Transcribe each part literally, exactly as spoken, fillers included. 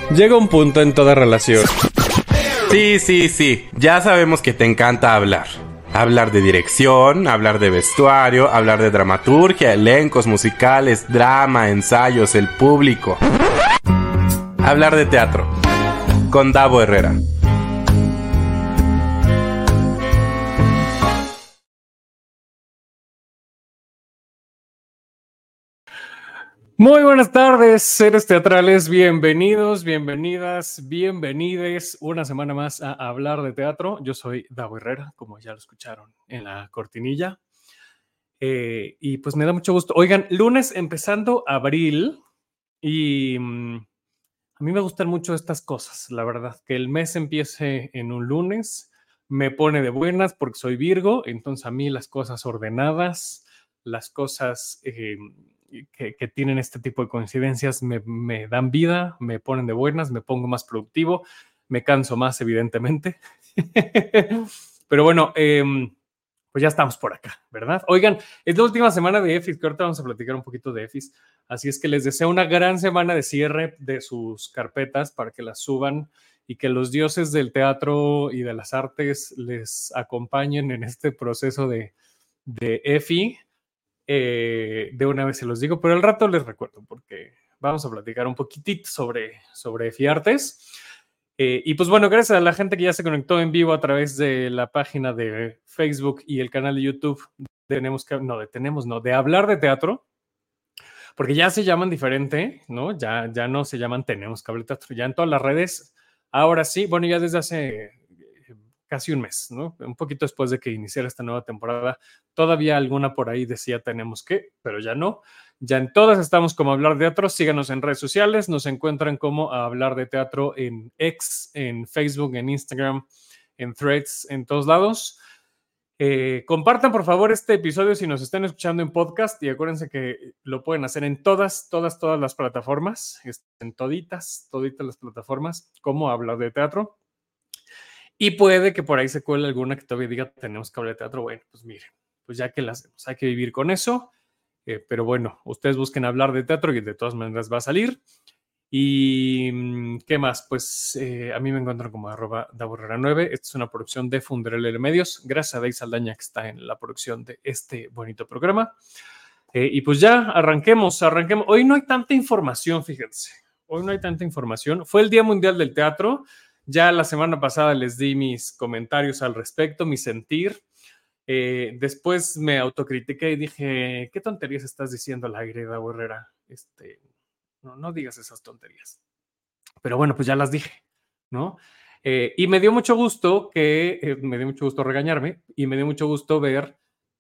Llega un punto en toda relación. Sí, sí, sí. Ya sabemos que te encanta hablar. Hablar de dirección, hablar de vestuario, hablar de dramaturgia, elencos musicales, drama, ensayos, el público. Hablar de teatro. Con Davo Herrera. Muy buenas tardes, seres teatrales, bienvenidos, bienvenidas, bienvenides una semana más a Hablar de Teatro. Yo soy Davo Herrera, como ya lo escucharon en la cortinilla. Eh, y pues me da mucho gusto. Oigan, lunes empezando abril y mmm, a mí me gustan mucho estas cosas, la verdad. Que el mes empiece en un lunes me pone de buenas porque soy Virgo, entonces a mí las cosas ordenadas, las cosas... Eh, Que, que tienen este tipo de coincidencias me, me dan vida, me ponen de buenas, me pongo más productivo, me canso más, evidentemente. Pero bueno, eh, pues ya estamos por acá, ¿verdad? Oigan, es la última semana de EFIS, que ahorita vamos a platicar un poquito de EFIS, así es que les deseo una gran semana de cierre de sus carpetas para que las suban y que los dioses del teatro y de las artes les acompañen en este proceso de, de EFI. Eh, de una vez se los digo, pero al rato les recuerdo porque vamos a platicar un poquitito sobre, sobre Fiartes. Eh, y pues bueno, gracias a la gente que ya se conectó en vivo a través de la página de Facebook y el canal de YouTube. Tenemos que, no, de tenemos, no, de hablar de teatro, porque ya se llaman diferente, ¿no? Ya, ya no se llaman Tenemos que hablar de teatro, ya en todas las redes. Ahora sí, bueno, ya desde hace casi un mes, ¿no? Un poquito después de que iniciara esta nueva temporada, todavía alguna por ahí decía tenemos que, pero ya no. Ya en todas estamos como Hablar de Teatro. Síganos en redes sociales, nos encuentran como Hablar de Teatro en X, en Facebook, en Instagram, en Threads, en todos lados. Eh, compartan por favor este episodio si nos están escuchando en podcast y acuérdense que lo pueden hacer en todas, todas, todas las plataformas, en toditas, toditas las plataformas como Hablar de Teatro. Y puede que por ahí se cuele alguna que todavía diga tenemos que hablar de teatro. Bueno, pues miren, pues ya que las hacemos, hay que vivir con eso. Eh, pero bueno, ustedes busquen Hablar de Teatro y de todas maneras va a salir. Y ¿qué más? Pues eh, a mí me encuentran como arroba davorrera nueve. Esta es una producción de Funderel Medios. Gracias a Dey Saldaña que está en la producción de este bonito programa. Eh, y pues ya, arranquemos, arranquemos. Hoy no hay tanta información, fíjense. Hoy no hay tanta información. Fue el Día Mundial del Teatro. Ya la semana pasada les di mis comentarios al respecto, mi sentir. Eh, después me autocritiqué y dije, ¿qué tonterías estás diciendo al aire, Davo Herrera? Este, no, no digas esas tonterías. Pero bueno, pues ya las dije, ¿no? Eh, y me dio mucho gusto que, eh, me dio mucho gusto regañarme y me dio mucho gusto ver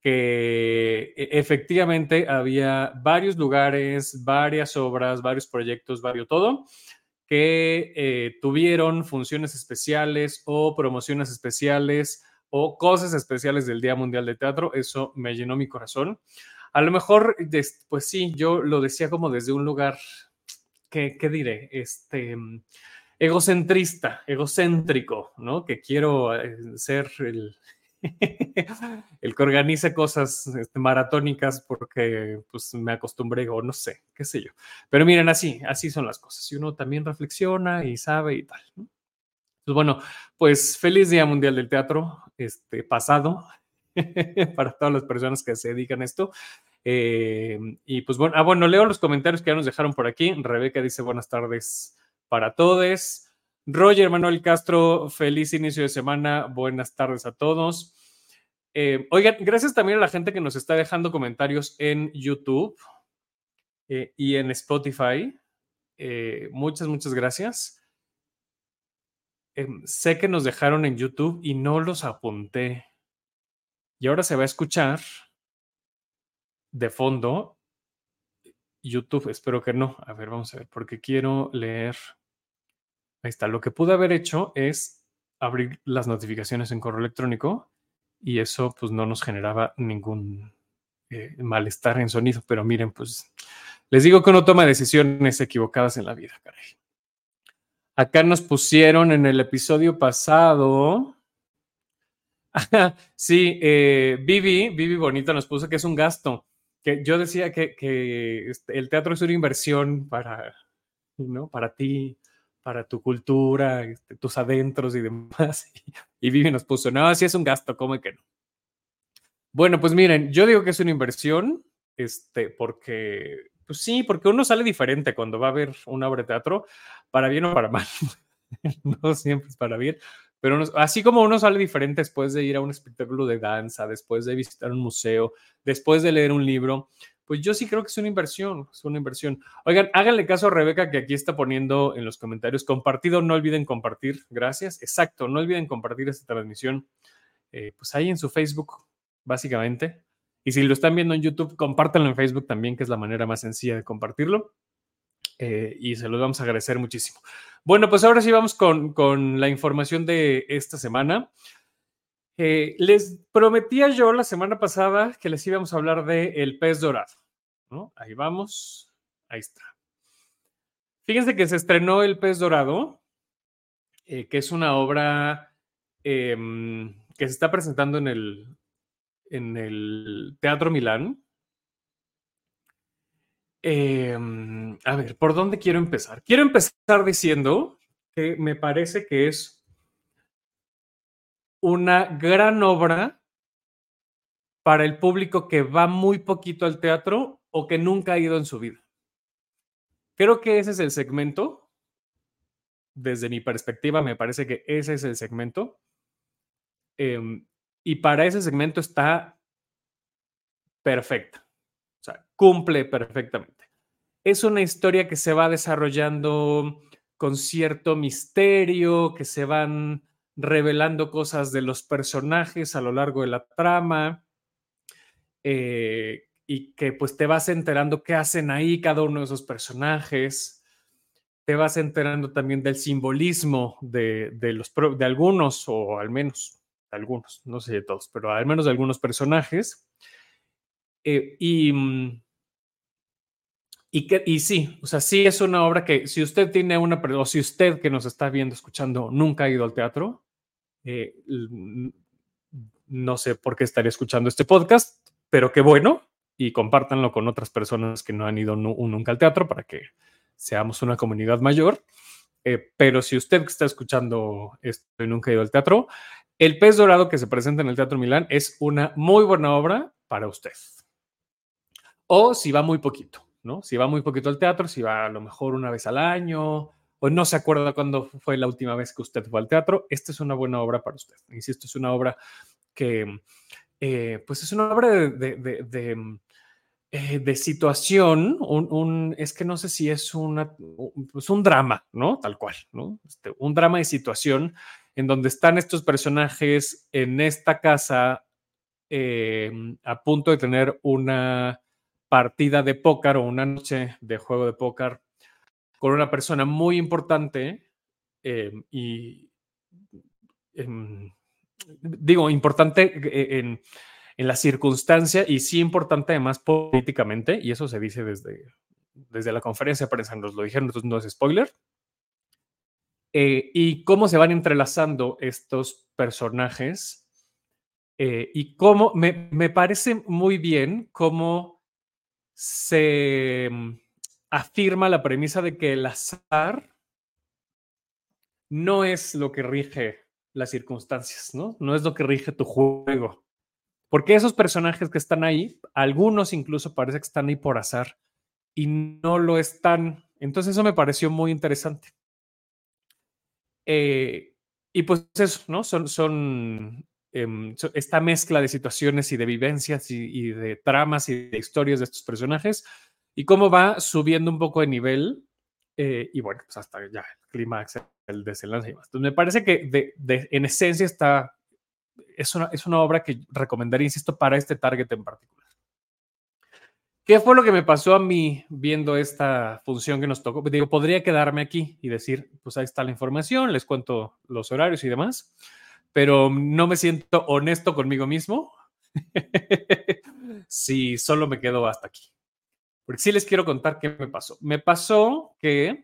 que efectivamente había varios lugares, varias obras, varios proyectos, varios todo, que eh, tuvieron funciones especiales o promociones especiales o cosas especiales del Día Mundial de Teatro. Eso me llenó mi corazón. A lo mejor, pues sí, yo lo decía como desde un lugar, ¿qué, qué diré? Este, egocentrista, egocéntrico, ¿no? Que quiero ser el... el que organice cosas este, maratónicas porque pues me acostumbré o no sé, qué sé yo. Pero miren, así, así son las cosas. Y uno también reflexiona y sabe y tal, ¿no? Pues bueno, pues feliz Día Mundial del Teatro, este, pasado, para todas las personas que se dedican a esto. Eh, y pues bueno, ah, bueno, leo los comentarios que ya nos dejaron por aquí. Rebeca dice buenas tardes para todos. Roger Manuel Castro, feliz inicio de semana, buenas tardes a todos. Eh, oigan, gracias también a la gente que nos está dejando comentarios en YouTube eh, y en Spotify. Eh, muchas, muchas gracias. Eh, sé que nos dejaron en YouTube y no los apunté. Y ahora se va a escuchar de fondo YouTube, espero que no. A ver, vamos a ver, porque quiero leer. Ahí está. Lo que pude haber hecho es abrir las notificaciones en correo electrónico y eso pues no nos generaba ningún eh, malestar en sonido. Pero miren, pues les digo que uno toma decisiones equivocadas en la vida, caray. Acá nos pusieron en el episodio pasado. Sí, eh, Vivi, Vivi Bonita nos puso que es un gasto. Que yo decía que, que el teatro es una inversión para, ¿no? Para ti, para tu cultura, este, tus adentros y demás. Y Vivi nos puso, no, sí es un gasto, ¿cómo que no? Bueno, pues miren, yo digo que es una inversión, este, porque, pues sí, porque uno sale diferente cuando va a ver una obra de teatro, para bien o para mal. No siempre es para bien, pero uno, así como uno sale diferente después de ir a un espectáculo de danza, después de visitar un museo, después de leer un libro, pues yo sí creo que es una inversión, es una inversión. Oigan, háganle caso a Rebeca que aquí está poniendo en los comentarios, compartido, no olviden compartir, gracias, exacto, no olviden compartir esta transmisión, eh, pues ahí en su Facebook, básicamente. Y si lo están viendo en YouTube, compártanlo en Facebook también, que es la manera más sencilla de compartirlo. Eh, y se los vamos a agradecer muchísimo. Bueno, pues ahora sí vamos con, con la información de esta semana. Eh, les prometía yo la semana pasada que les íbamos a hablar de El Pez Dorado, ¿no? Ahí vamos, ahí está. Fíjense que se estrenó El Pez Dorado, eh, que es una obra eh, que se está presentando en el, en el Teatro Milán. Eh, a ver, ¿por dónde quiero empezar? Quiero empezar diciendo que me parece que es una gran obra para el público que va muy poquito al teatro o que nunca ha ido en su vida. Creo que ese es el segmento. Desde mi perspectiva, me parece que ese es el segmento. Eh, y para ese segmento está perfecta. O sea, cumple perfectamente. Es una historia que se va desarrollando con cierto misterio, que se van revelando cosas de los personajes a lo largo de la trama, eh, y que pues te vas enterando qué hacen ahí cada uno de esos personajes, te vas enterando también del simbolismo de, de, los, de algunos, o al menos de algunos, no sé de todos, pero al menos de algunos personajes. Eh, y... Y, que, y sí, o sea, sí es una obra que si usted tiene una, o si usted que nos está viendo, escuchando, nunca ha ido al teatro, eh, no sé por qué estaría escuchando este podcast, pero qué bueno, y compártanlo con otras personas que no han ido nu nunca al teatro para que seamos una comunidad mayor. Eh, pero si usted que está escuchando esto y nunca ha ido al teatro, El Pez Dorado que se presenta en el Teatro Milán es una muy buena obra para usted. O si va muy poquito, ¿no? Si va muy poquito al teatro, si va a lo mejor una vez al año, o no se acuerda cuándo fue la última vez que usted fue al teatro, esta es una buena obra para usted. Insisto, es una obra que, eh, pues es una obra de, de, de, de, eh, de situación, un, un, es que no sé si es una, pues un drama, ¿no? Tal cual, ¿no? Este, un drama de situación en donde están estos personajes en esta casa eh, a punto de tener una partida de póker o una noche de juego de póker con una persona muy importante eh, y eh, digo, importante en, en la circunstancia y sí importante además políticamente, y eso se dice desde, desde la conferencia de prensa, nos lo dijeron, entonces no es spoiler, eh, y cómo se van entrelazando estos personajes eh, y cómo me, me parece muy bien cómo se mm, afirma la premisa de que el azar no es lo que rige las circunstancias, ¿no? No es lo que rige tu juego. Porque esos personajes que están ahí, algunos incluso parece que están ahí por azar y no lo están. Entonces eso me pareció muy interesante. Eh, y pues eso, ¿no? Son, son eh, esta mezcla de situaciones y de vivencias y, y de tramas y de historias de estos personajes y cómo va subiendo un poco de nivel eh, y bueno, pues hasta ya el clímax, el desenlace y demás. Entonces me parece que de, de, en esencia está, es una, es una obra que recomendaría, insisto, para este target en particular. ¿Qué fue lo que me pasó a mí viendo esta función que nos tocó? Digo, podría quedarme aquí y decir, pues ahí está la información, les cuento los horarios y demás, pero no me siento honesto conmigo mismo si solo me quedo hasta aquí. Porque sí les quiero contar qué me pasó. Me pasó que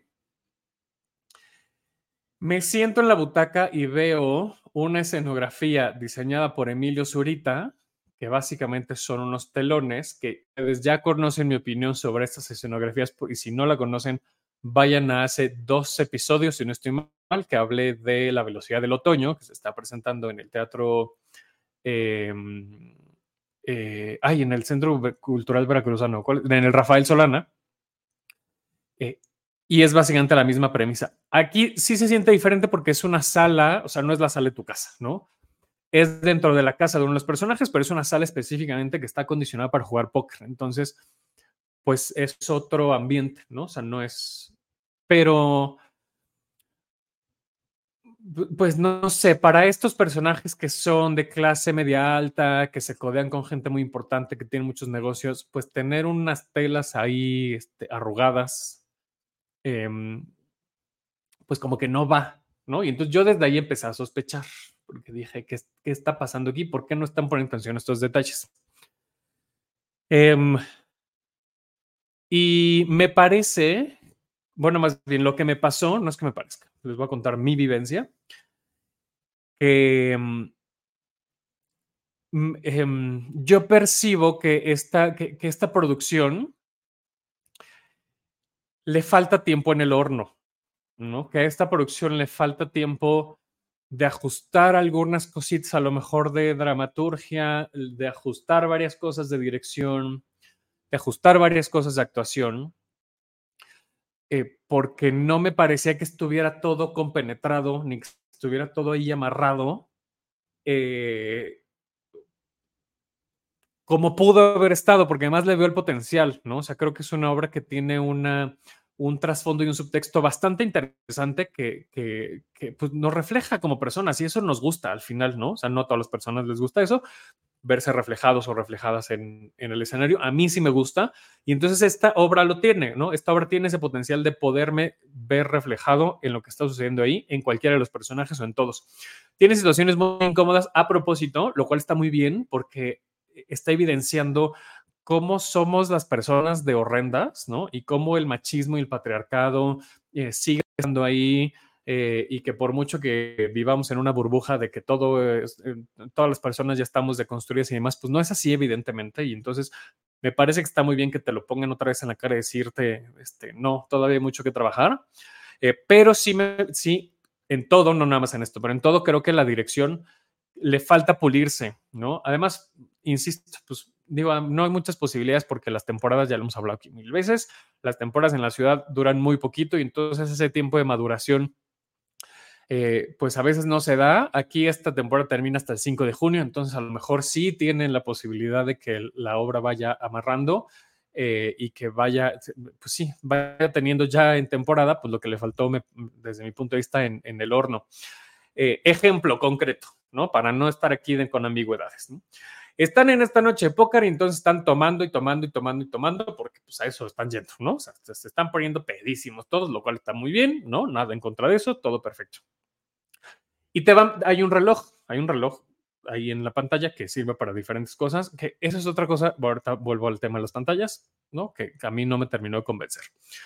me siento en la butaca y veo una escenografía diseñada por Emilio Zurita, que básicamente son unos telones que ustedes ya conocen mi opinión sobre estas escenografías y si no la conocen, vayan a hace dos episodios, si no estoy mal, que hablé de La velocidad del otoño, que se está presentando en el teatro, eh, eh, ay, en el Centro Cultural Veracruzano, en el Rafael Solana. Eh, y es básicamente la misma premisa. Aquí sí se siente diferente porque es una sala, o sea, no es la sala de tu casa, ¿no? Es dentro de la casa de uno de los personajes, pero es una sala específicamente que está acondicionada para jugar póker. Entonces, pues es otro ambiente, ¿no? O sea, no es... Pero, pues no sé, para estos personajes que son de clase media alta, que se codean con gente muy importante, que tienen muchos negocios, pues tener unas telas ahí este, arrugadas, eh, pues como que no va, ¿no? Y entonces yo desde ahí empecé a sospechar, porque dije, ¿qué, qué está pasando aquí? ¿Por qué no están poniendo atención a estos detalles? Eh, y me parece, bueno, más bien lo que me pasó, no es que me parezca, les voy a contar mi vivencia, que eh, yo percibo que esta, que, que esta producción le falta tiempo en el horno, ¿no? Que a esta producción le falta tiempo de ajustar algunas cositas, a lo mejor de dramaturgia, de ajustar varias cosas de dirección, de ajustar varias cosas de actuación, eh, porque no me parecía que estuviera todo compenetrado, ni que estuviera todo ahí amarrado, eh, como pudo haber estado, porque además le veo el potencial, ¿no? O sea, creo que es una obra que tiene una, un trasfondo y un subtexto bastante interesante que, que, que pues, nos refleja como personas y eso nos gusta al final, ¿no? O sea, no a todas las personas les gusta eso, verse reflejados o reflejadas en, en el escenario. A mí sí me gusta y entonces esta obra lo tiene, ¿no? Esta obra tiene ese potencial de poderme ver reflejado en lo que está sucediendo ahí, en cualquiera de los personajes o en todos. Tiene situaciones muy incómodas a propósito, lo cual está muy bien porque está evidenciando cómo somos las personas de horrendas, ¿no? Y cómo el machismo y el patriarcado eh, sigue estando ahí, eh, y que por mucho que vivamos en una burbuja de que todo es, eh, todas las personas ya estamos deconstruidas y demás, pues no es así evidentemente, y entonces me parece que está muy bien que te lo pongan otra vez en la cara y decirte, este, no, todavía hay mucho que trabajar, eh, pero sí, me, sí, en todo, no nada más en esto, pero en todo creo que la dirección le falta pulirse, ¿no? Además, insisto, pues digo, no hay muchas posibilidades porque las temporadas, ya lo hemos hablado aquí mil veces, las temporadas en la ciudad duran muy poquito y entonces ese tiempo de maduración, eh, pues a veces no se da. Aquí esta temporada termina hasta el cinco de junio, entonces a lo mejor sí tienen la posibilidad de que la obra vaya amarrando, eh, y que vaya, pues sí, vaya teniendo ya en temporada, pues lo que le faltó me, desde mi punto de vista en, en el horno. Eh, ejemplo concreto, ¿no? Para no estar aquí de, con ambigüedades, ¿no? Están en esta noche de póker y entonces están tomando y tomando y tomando y tomando porque pues a eso están yendo, ¿no? O sea, se están poniendo pedísimos todos, lo cual está muy bien, ¿no? Nada en contra de eso, todo perfecto. Y te van, hay un reloj, hay un reloj ahí en la pantalla que sirve para diferentes cosas, que eso es otra cosa, ahorita vuelvo al tema de las pantallas, ¿no? Que a mí no me terminó de convencer,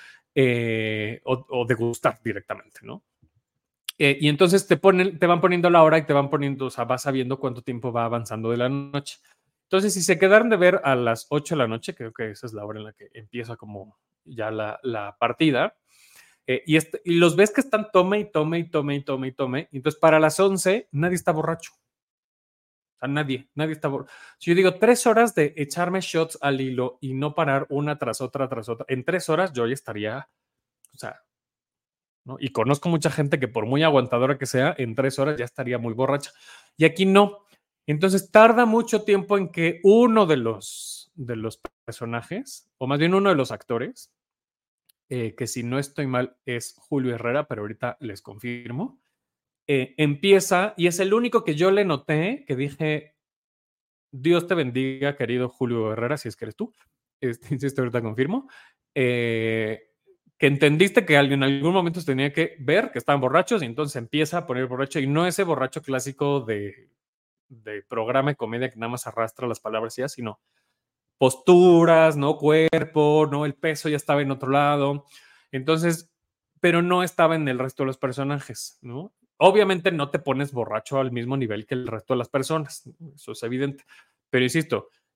eh, o, o de gustar directamente, ¿no? Eh, y entonces te, ponen, te van poniendo la hora y te van poniendo, o sea, vas sabiendo cuánto tiempo va avanzando de la noche. Entonces, si se quedaron de ver a las ocho de la noche, creo que esa es la hora en la que empieza como ya la, la partida, eh, y, este, y los ves que están tome y tome y tome y tome y tome. Y entonces, para las once, nadie está borracho. O sea, nadie, nadie está borracho. Si yo digo tres horas de echarme shots al hilo y no parar una tras otra, tras otra, en tres horas yo ya estaría, o sea, ¿no? Y conozco mucha gente que por muy aguantadora que sea, en tres horas ya estaría muy borracha. Y aquí no. Entonces tarda mucho tiempo en que uno de los, de los personajes, o más bien uno de los actores, eh, que si no estoy mal es Julio Herrera, pero ahorita les confirmo, eh, empieza y es el único que yo le noté que dije, Dios te bendiga, querido Julio Herrera, si es que eres tú. Este, insisto, ahorita confirmo. Eh, que entendiste que en algún momento se tenía que ver que estaban borrachos y entonces empieza a poner borracho y no ese borracho clásico de, de programa de comedia que nada más arrastra las palabras y ya, sino posturas, no cuerpo, no el peso ya estaba en otro lado. Entonces, pero no estaba en el resto de los personajes, ¿no? Obviamente no te pones borracho al mismo nivel que el resto de las personas, eso es evidente. Pero insisto,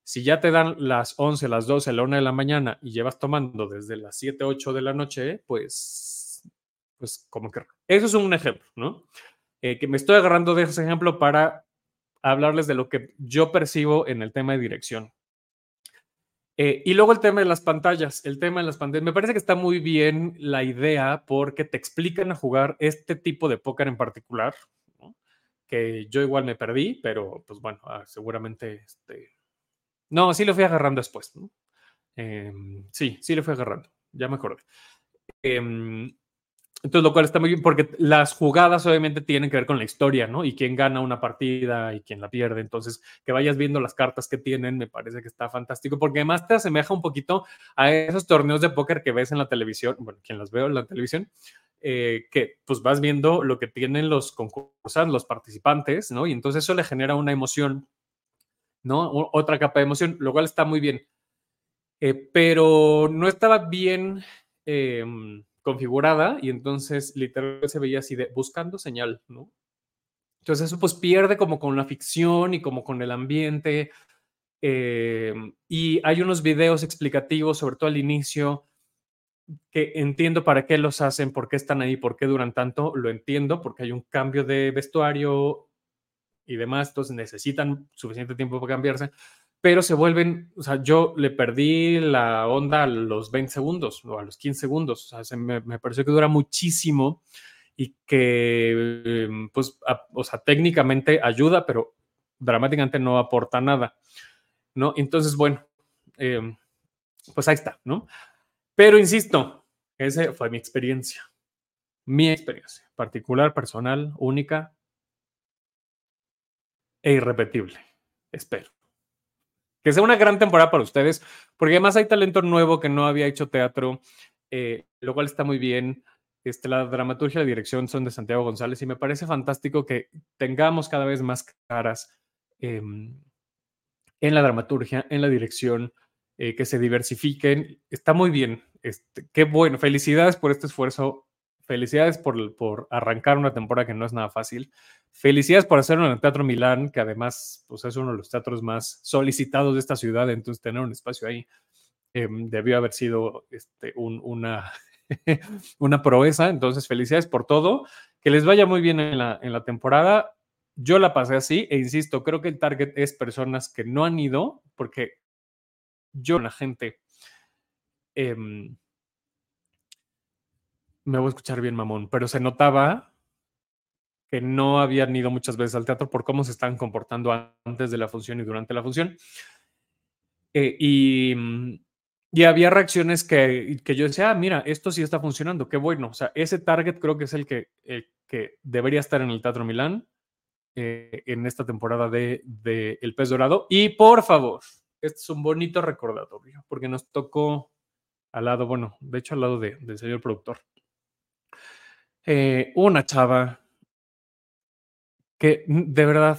Si ya te dan las once, las doce, la una de la mañana y llevas tomando desde las siete, ocho de la noche, pues, pues como que eso es un ejemplo, ¿no? Eh, que me estoy agarrando de ese ejemplo para hablarles de lo que yo percibo en el tema de dirección. Eh, y luego el tema de las pantallas, el tema de las pantallas, me parece que está muy bien la idea porque te explican a jugar este tipo de póker en particular, ¿no? Que yo igual me perdí, pero pues bueno, ah, seguramente, este... no, sí lo fui agarrando después, ¿no? Eh, sí, sí lo fui agarrando, ya me acordé. Eh, Entonces, lo cual está muy bien porque las jugadas obviamente tienen que ver con la historia, ¿no? Y quién gana una partida y quién la pierde. Entonces, que vayas viendo las cartas que tienen, me parece que está fantástico porque además te asemeja un poquito a esos torneos de póker que ves en la televisión, bueno, quien las veo en la televisión, eh, que pues vas viendo lo que tienen los concursantes, los participantes, ¿no? Y entonces eso le genera una emoción, ¿no? O, otra capa de emoción, lo cual está muy bien. Eh, pero no estaba bien eh, configurada y entonces literalmente se veía así de buscando señal, ¿no? Entonces eso pues pierde como con la ficción y como con el ambiente. Eh, y hay unos videos explicativos, sobre todo al inicio, que entiendo para qué los hacen, por qué están ahí, por qué duran tanto, lo entiendo, porque hay un cambio de vestuario y demás, entonces necesitan suficiente tiempo para cambiarse, pero se vuelven, o sea, yo le perdí la onda a los veinte segundos o a los quince segundos, o sea, se me, me pareció que dura muchísimo y que, pues, a, o sea, técnicamente ayuda, pero dramáticamente no aporta nada, ¿no? Entonces, bueno, eh, pues ahí está, ¿no? Pero insisto, esa fue mi experiencia, mi experiencia particular, personal, única e irrepetible, espero. Que sea una gran temporada para ustedes, porque además hay talento nuevo que no había hecho teatro, eh, lo cual está muy bien. Este, la dramaturgia y la dirección son de Santiago González y me parece fantástico que tengamos cada vez más caras eh, en la dramaturgia, en la dirección, eh, que se diversifiquen. Está muy bien. Este, qué bueno. Felicidades por este esfuerzo. Felicidades por, por arrancar una temporada que no es nada fácil. Felicidades por hacerlo en el Teatro Milán, que además pues, es uno de los teatros más solicitados de esta ciudad. Entonces, tener un espacio ahí eh, debió haber sido este, un, una, una proeza. Entonces, felicidades por todo. Que les vaya muy bien en la, en la temporada. Yo la pasé así e insisto, creo que el target es personas que no han ido, porque yo, la gente, eh, me voy a escuchar bien mamón, pero se notaba que no habían ido muchas veces al teatro por cómo se estaban comportando antes de la función y durante la función. Eh, y, y había reacciones que, que yo decía, ah, mira, esto sí está funcionando, qué bueno. O sea, ese target creo que es el que, el que debería estar en el Teatro Milán eh, en esta temporada de, de El Pez Dorado. Y por favor, este es un bonito recordatorio, porque nos tocó al lado, bueno, de hecho al lado de, del señor productor, eh, una chava que de verdad,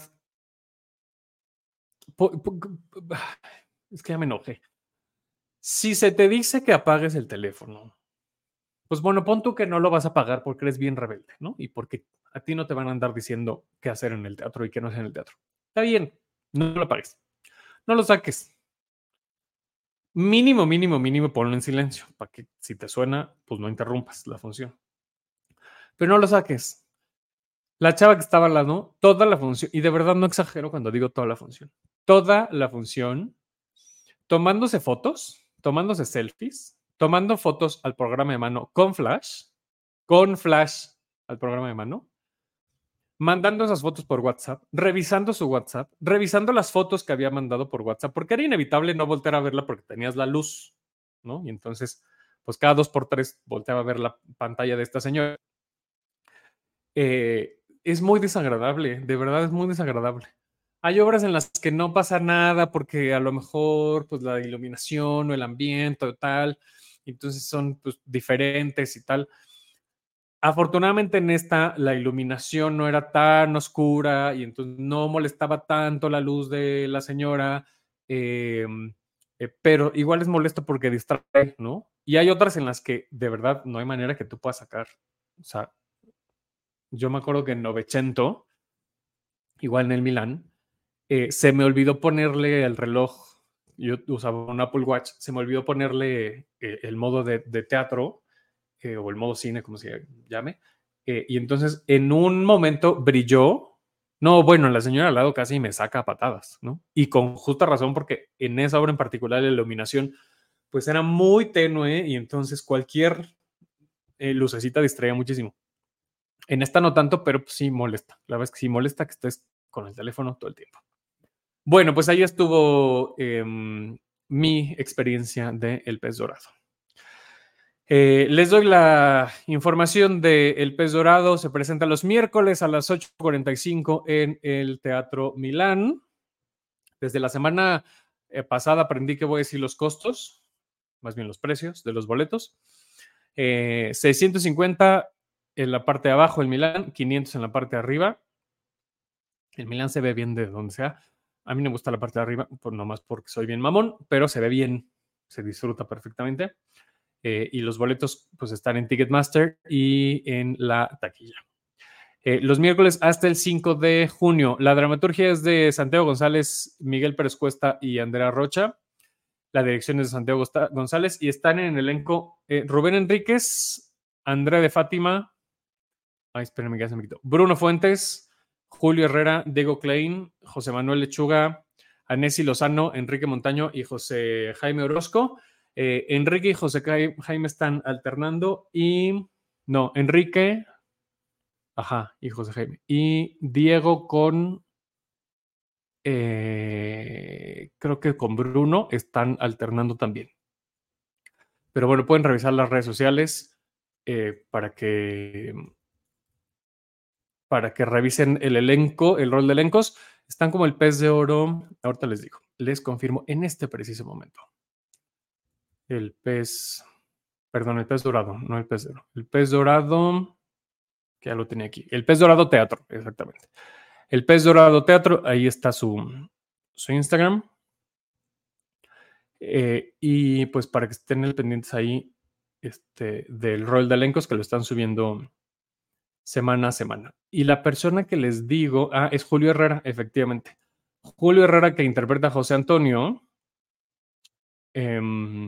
po, po, es que ya me enojé. Si se te dice que apagues el teléfono, pues bueno, pon tú que no lo vas a pagar porque eres bien rebelde, ¿no? Y porque a ti no te van a andar diciendo qué hacer en el teatro y qué no hacer en el teatro. Está bien, no lo apagues, no lo saques. Mínimo, mínimo, mínimo, ponlo en silencio para que si te suena, pues no interrumpas la función. Pero no lo saques. La chava que estaba al lado, toda la función, y de verdad no exagero cuando digo toda la función, toda la función, tomándose fotos, tomándose selfies, tomando fotos al programa de mano con flash, con flash al programa de mano, mandando esas fotos por WhatsApp, revisando su WhatsApp, revisando las fotos que había mandado por WhatsApp, porque era inevitable no voltear a verla porque tenías la luz, ¿no? Y entonces, pues cada dos por tres volteaba a ver la pantalla de esta señora. Eh, es muy desagradable, de verdad es muy desagradable. Hay obras en las que no pasa nada porque a lo mejor pues la iluminación o el ambiente o tal, entonces son pues, diferentes y tal. Afortunadamente en esta la iluminación no era tan oscura y entonces no molestaba tanto la luz de la señora, eh, eh, pero igual es molesto porque distrae, ¿no? Y hay otras en las que de verdad no hay manera que tú puedas sacar. O sea, yo me acuerdo que en Novecento, igual en el Milán, eh, se me olvidó ponerle el reloj yo usaba un Apple Watch, se me olvidó ponerle eh, el modo de, de teatro eh, o el modo cine, como se llame, eh, y entonces en un momento brilló. No, bueno, la señora al lado casi me saca a patadas, ¿no? Y con justa razón, porque en esa obra en particular la iluminación pues era muy tenue y entonces cualquier eh, lucecita distraía muchísimo. En esta no tanto, pero pues sí molesta. La verdad es que sí molesta que estés con el teléfono todo el tiempo. Bueno, pues ahí estuvo eh, mi experiencia de El Pez Dorado. Eh, les doy la información de El Pez Dorado. Se presenta los miércoles a las ocho cuarenta y cinco en el Teatro Milán. Desde la semana eh, pasada aprendí que voy a decir los costos, más bien los precios de los boletos. Eh, seiscientos cincuenta en la parte de abajo el Milán, quinientos en la parte de arriba. El Milán se ve bien de donde sea. A mí me gusta la parte de arriba, pues nomás porque soy bien mamón, pero se ve bien, se disfruta perfectamente. Eh, y los boletos pues están en Ticketmaster y en la taquilla. Eh, los miércoles hasta el cinco de junio. La dramaturgia es de Santiago González, Miguel Pérez Cuesta y Andrea Rocha. La dirección es de Santiago González y están en el elenco eh, Rubén Enríquez, Andrea de Fátima, ay, espérenme, ya se me quitó, Bruno Fuentes, Julio Herrera, Diego Klein, José Manuel Lechuga, Anesi Lozano, Enrique Montaño y José Jaime Orozco. Eh, Enrique y José Jaime están alternando y no, Enrique, ajá, y José Jaime. Y Diego con, eh, creo que con Bruno están alternando también. Pero bueno, pueden revisar las redes sociales eh, para que para que revisen el elenco, el rol de elencos. Están como el pez de oro. Ahorita les digo, les confirmo en este preciso momento. El pez, perdón, el pez dorado, no el pez de oro. El pez dorado, que ya lo tenía aquí. El pez dorado teatro, exactamente. El pez dorado teatro, ahí está su, su Instagram. Eh, y pues para que estén pendientes ahí este, del rol de elencos que lo están subiendo semana a semana. Y la persona que les digo, ah, es Julio Herrera, efectivamente. Julio Herrera, que interpreta a José Antonio, eh,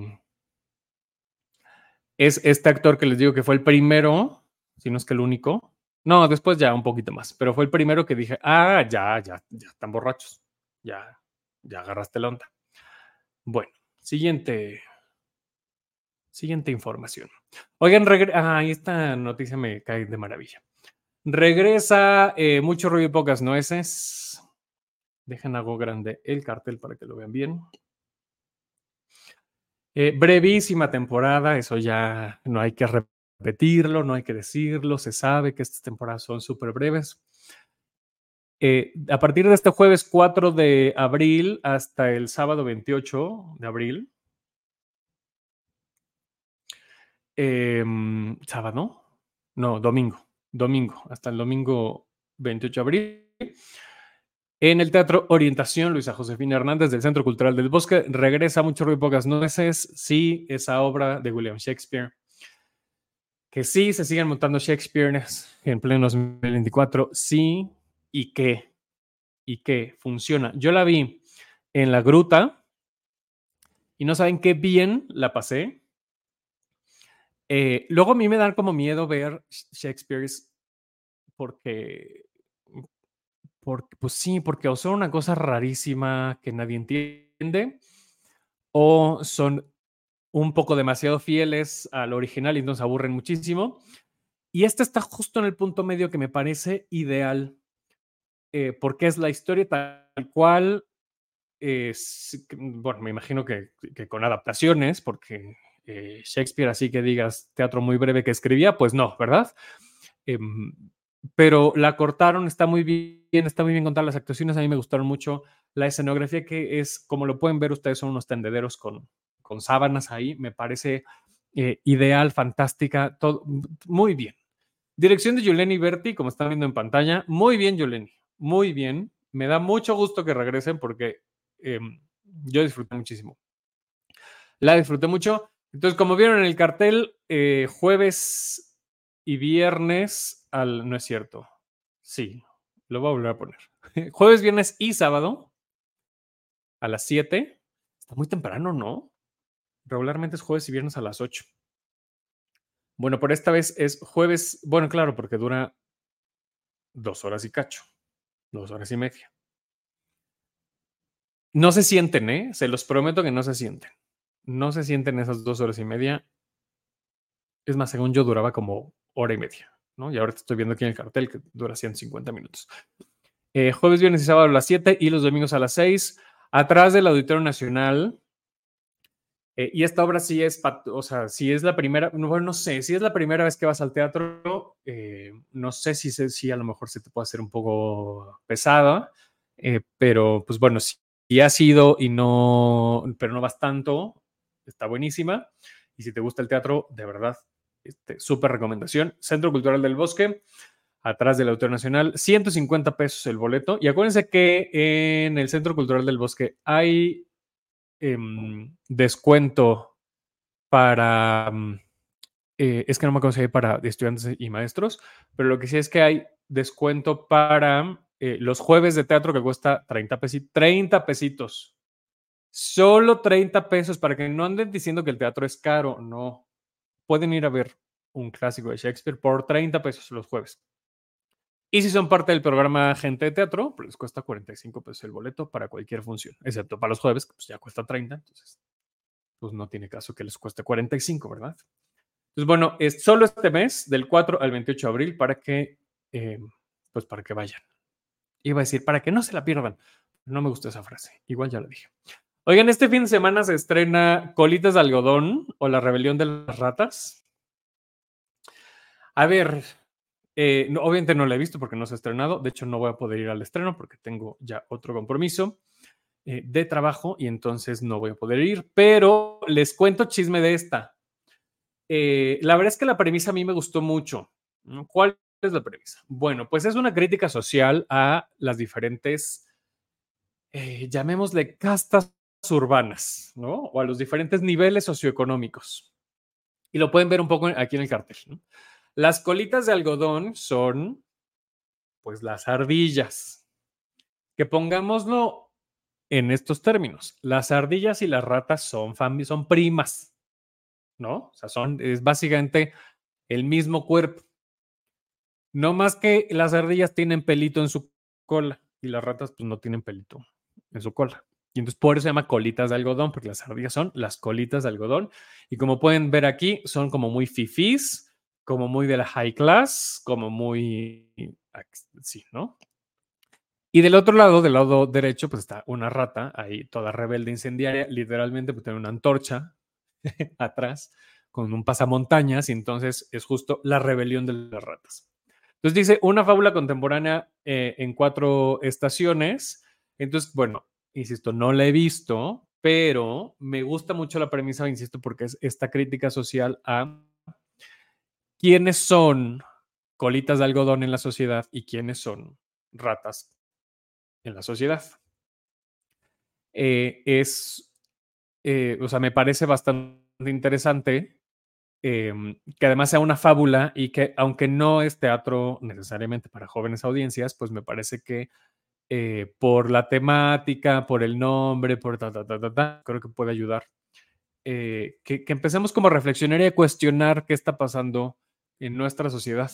es este actor que les digo que fue el primero, si no es que el único. No, después ya un poquito más, pero fue el primero que dije, ah, ya, ya, ya están borrachos. Ya, ya agarraste la onda. Bueno, siguiente. Siguiente información. Oigan, regre- ah, esta noticia me cae de maravilla. Regresa eh, Mucho Ruido y Pocas Nueces. Dejen algo grande el cartel para que lo vean bien. Eh, brevísima temporada, eso ya no hay que repetirlo, no hay que decirlo, se sabe que estas temporadas son súper breves. Eh, a partir de este jueves cuatro de abril hasta el sábado veintiocho de abril, eh, ¿sábado? No, domingo, domingo, hasta el domingo veintiocho de abril. En el Teatro Orientación, Luisa Josefina Hernández del Centro Cultural del Bosque regresa Mucho Ruido y Pocas Nueces. Sí, esa obra de William Shakespeare. Que sí, se siguen montando Shakespeare en pleno dos mil veinticuatro. Sí, y que, y que funciona. Yo la vi en La Gruta y no saben qué bien la pasé. Eh, luego a mí me da como miedo ver Shakespeare porque, porque, pues sí, porque o son una cosa rarísima que nadie entiende o son un poco demasiado fieles al original y nos aburren muchísimo. Y esta está justo en el punto medio que me parece ideal, eh, porque es la historia tal cual. Eh, bueno, me imagino que, que con adaptaciones, porque eh, Shakespeare, así que digas teatro muy breve que escribía, pues no, ¿verdad? Eh, pero la cortaron, está muy bien, está muy bien contadas las actuaciones, a mí me gustaron mucho. La escenografía, que es, como lo pueden ver ustedes, son unos tendederos con, con sábanas ahí, me parece eh, ideal, fantástica, todo muy bien. Dirección de Yuleni Berti, como están viendo en pantalla, muy bien Yuleni, muy bien. Me da mucho gusto que regresen porque eh, yo disfruté muchísimo. La disfruté mucho. Entonces, como vieron en el cartel, eh, jueves y viernes al... No es cierto. Sí, lo voy a volver a poner. Jueves, viernes y sábado a las siete. Está muy temprano, ¿no? Regularmente es jueves y viernes a las ocho. Bueno, por esta vez es jueves, bueno, claro, porque dura dos horas y cacho, dos horas y media. No se sienten, ¿eh? Se los prometo que no se sienten. No se sienten esas dos horas y media. Es más, según yo duraba como hora y media, ¿no? Y ahora estoy viendo aquí en el cartel que dura ciento cincuenta minutos. Eh, jueves, viernes y sábado a las siete y los domingos a las seis, atrás del Auditorio Nacional. Eh, y esta obra sí es, o sea, si es la primera, bueno, no sé, si es la primera vez que vas al teatro, eh, no sé si, si a lo mejor se te puede hacer un poco pesada, eh, pero pues bueno, si, si has ido y no, pero no vas tanto, está buenísima. Y si te gusta el teatro, de verdad, este, súper recomendación. Centro Cultural del Bosque, atrás del Auditorio Nacional, ciento cincuenta pesos el boleto. Y acuérdense que en el Centro Cultural del Bosque hay eh, descuento para, eh, es que no me acuerdo si hay para estudiantes y maestros, pero lo que sí es que hay descuento para eh, los jueves de teatro que cuesta treinta pesitos, treinta pesitos. Solo treinta pesos para que no anden diciendo que el teatro es caro. No. Pueden ir a ver un clásico de Shakespeare por treinta pesos los jueves. Y si son parte del programa Gente de Teatro, pues les cuesta cuarenta y cinco pesos el boleto para cualquier función, excepto para los jueves, que pues ya cuesta treinta, entonces pues no tiene caso que les cueste cuarenta y cinco, ¿verdad? Entonces, bueno, es solo este mes, del cuatro al veintiocho de abril, para que, eh, pues para que vayan. Iba a decir, para que no se la pierdan. No me gustó esa frase, igual ya lo dije. Oigan, este fin de semana se estrena Colitas de Algodón o La Rebelión de las Ratas. A ver, eh, no, obviamente no la he visto porque no se ha estrenado. De hecho, no voy a poder ir al estreno porque tengo ya otro compromiso eh, de trabajo y entonces no voy a poder ir. Pero les cuento chisme de esta. Eh, la verdad es que la premisa a mí me gustó mucho. ¿Cuál es la premisa? Bueno, pues es una crítica social a las diferentes, eh, llamémosle castas urbanas, ¿no? O a los diferentes niveles socioeconómicos. Y lo pueden ver un poco aquí en el cartel, ¿no? Las colitas de algodón son, pues, las ardillas. Que pongámoslo en estos términos. Las ardillas y las ratas son, son primas, ¿no? O sea, son, es básicamente el mismo cuerpo. No más que las ardillas tienen pelito en su cola y las ratas pues no tienen pelito en su cola. Y entonces por eso se llama colitas de algodón, porque las ardillas son las colitas de algodón. Y como pueden ver aquí, son como muy fifís, como muy de la high class, como muy... sí, ¿no? Y del otro lado, del lado derecho, pues está una rata ahí, toda rebelde incendiaria, literalmente pues tiene una antorcha atrás con un pasamontañas y entonces es justo la rebelión de las ratas. Entonces dice, una fábula contemporánea eh, en cuatro estaciones. Entonces, bueno, insisto, no la he visto, pero me gusta mucho la premisa, insisto, porque es esta crítica social a quiénes son colitas de algodón en la sociedad y quiénes son ratas en la sociedad. Eh, es, eh, o sea, me parece bastante interesante eh, que además sea una fábula y que aunque no es teatro necesariamente para jóvenes audiencias, pues me parece que eh, por la temática, por el nombre, por ta, ta, ta, ta, ta creo que puede ayudar. Eh, que, que empecemos como a reflexionar y a cuestionar qué está pasando en nuestra sociedad.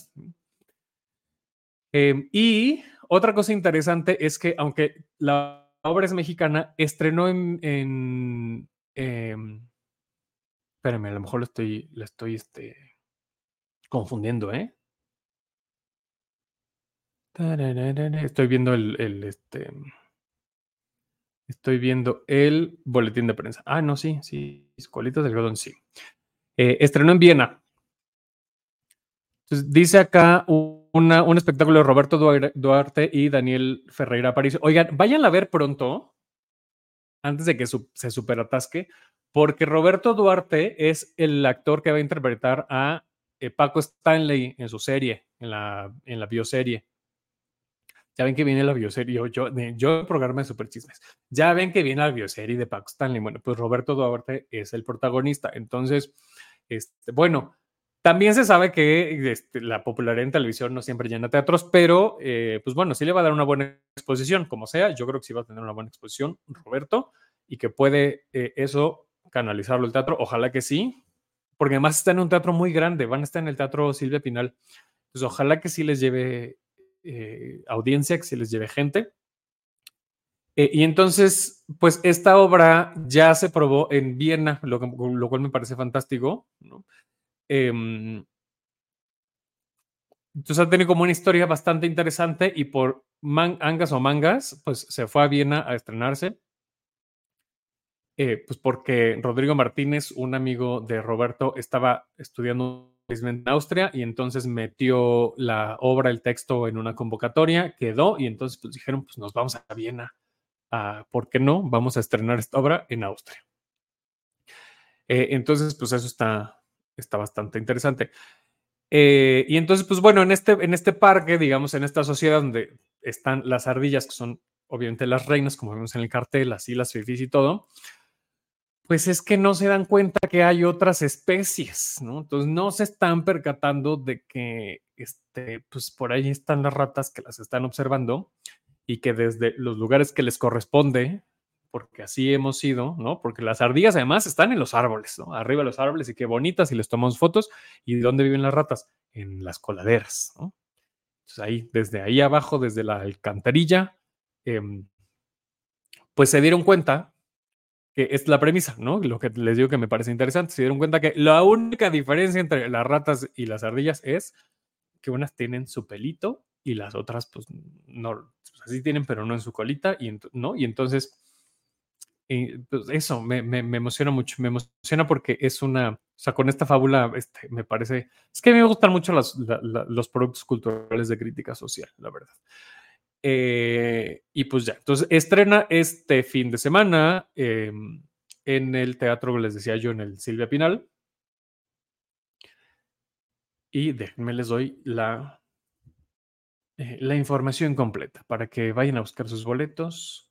Eh, y otra cosa interesante es que aunque la obra es mexicana, estrenó en... en eh, espérame, a lo mejor lo estoy, lo estoy este, confundiendo, ¿eh? Estoy viendo el, el, este, estoy viendo el boletín de prensa. Ah, no, sí, sí, Colitas de algodón, sí. Eh, estrenó en Viena. Entonces, dice acá una, un espectáculo de Roberto Duarte y Daniel Ferreira Aparicio. Oigan, váyanla a ver pronto, antes de que su, se superatasque, porque Roberto Duarte es el actor que va a interpretar a eh, Paco Stanley en su serie, en la, en la bioserie. Ya ven que viene la bioserie, yo, yo, yo el programa de Super Chismes. Ya ven que viene la bioserie de Paco Stanley. Bueno, pues Roberto Duarte es el protagonista. Entonces, este, bueno, también se sabe que este, la popularidad en televisión no siempre llena teatros, pero eh, pues bueno, sí le va a dar una buena exposición, como sea. Yo creo que sí va a tener una buena exposición, Roberto. y que puede eh, eso canalizarlo el teatro. Ojalá que sí, porque además está en un teatro muy grande, van a estar en el Teatro Silvia Pinal. Pues ojalá que sí les lleve eh, audiencia, que sí les lleve gente. Eh, y entonces, pues esta obra ya se probó en Viena, lo, lo cual me parece fantástico, ¿no? Eh, entonces ha tenido como una historia bastante interesante y por man, angas o mangas, pues se fue a Viena a estrenarse. Eh, pues porque Rodrigo Martínez, un amigo de Roberto, estaba estudiando en Austria y entonces metió la obra, el texto en una convocatoria, quedó y entonces pues dijeron, pues nos vamos a Viena. Uh, ¿Por qué no? Vamos a estrenar esta obra en Austria. Eh, entonces, pues eso está, está bastante interesante. Eh, y entonces, pues bueno, en este, en este parque, digamos, en esta sociedad donde están las ardillas, que son obviamente las reinas, como vemos en el cartel, así las fifís y todo, pues es que no se dan cuenta que hay otras especies, ¿no? Entonces no se están percatando de que, este, pues por ahí están las ratas que las están observando y que desde los lugares que les corresponde, porque así hemos ido, ¿no? Porque las ardillas además están en los árboles, ¿no? Arriba de los árboles y qué bonitas y les tomamos fotos. ¿Y dónde viven las ratas? En las coladeras, ¿no? Entonces ahí, desde ahí abajo, desde la alcantarilla, eh, pues se dieron cuenta que es la premisa, ¿no? Lo que les digo que me parece interesante. Se dieron cuenta que la única diferencia entre las ratas y las ardillas es que unas tienen su pelito y las otras, pues, no, pues así tienen, pero no en su colita, y, ¿no? Y entonces, eh, pues eso me, me, me, emociona mucho, me emociona porque es una, o sea, con esta fábula, este, me parece, es que a mí me gustan mucho las, la, la, los productos culturales de crítica social, la verdad. Eh, y pues ya, entonces estrena este fin de semana eh, en el teatro, les decía yo, en el Silvia Pinal. Y déjenme les doy la, eh, la información completa para que vayan a buscar sus boletos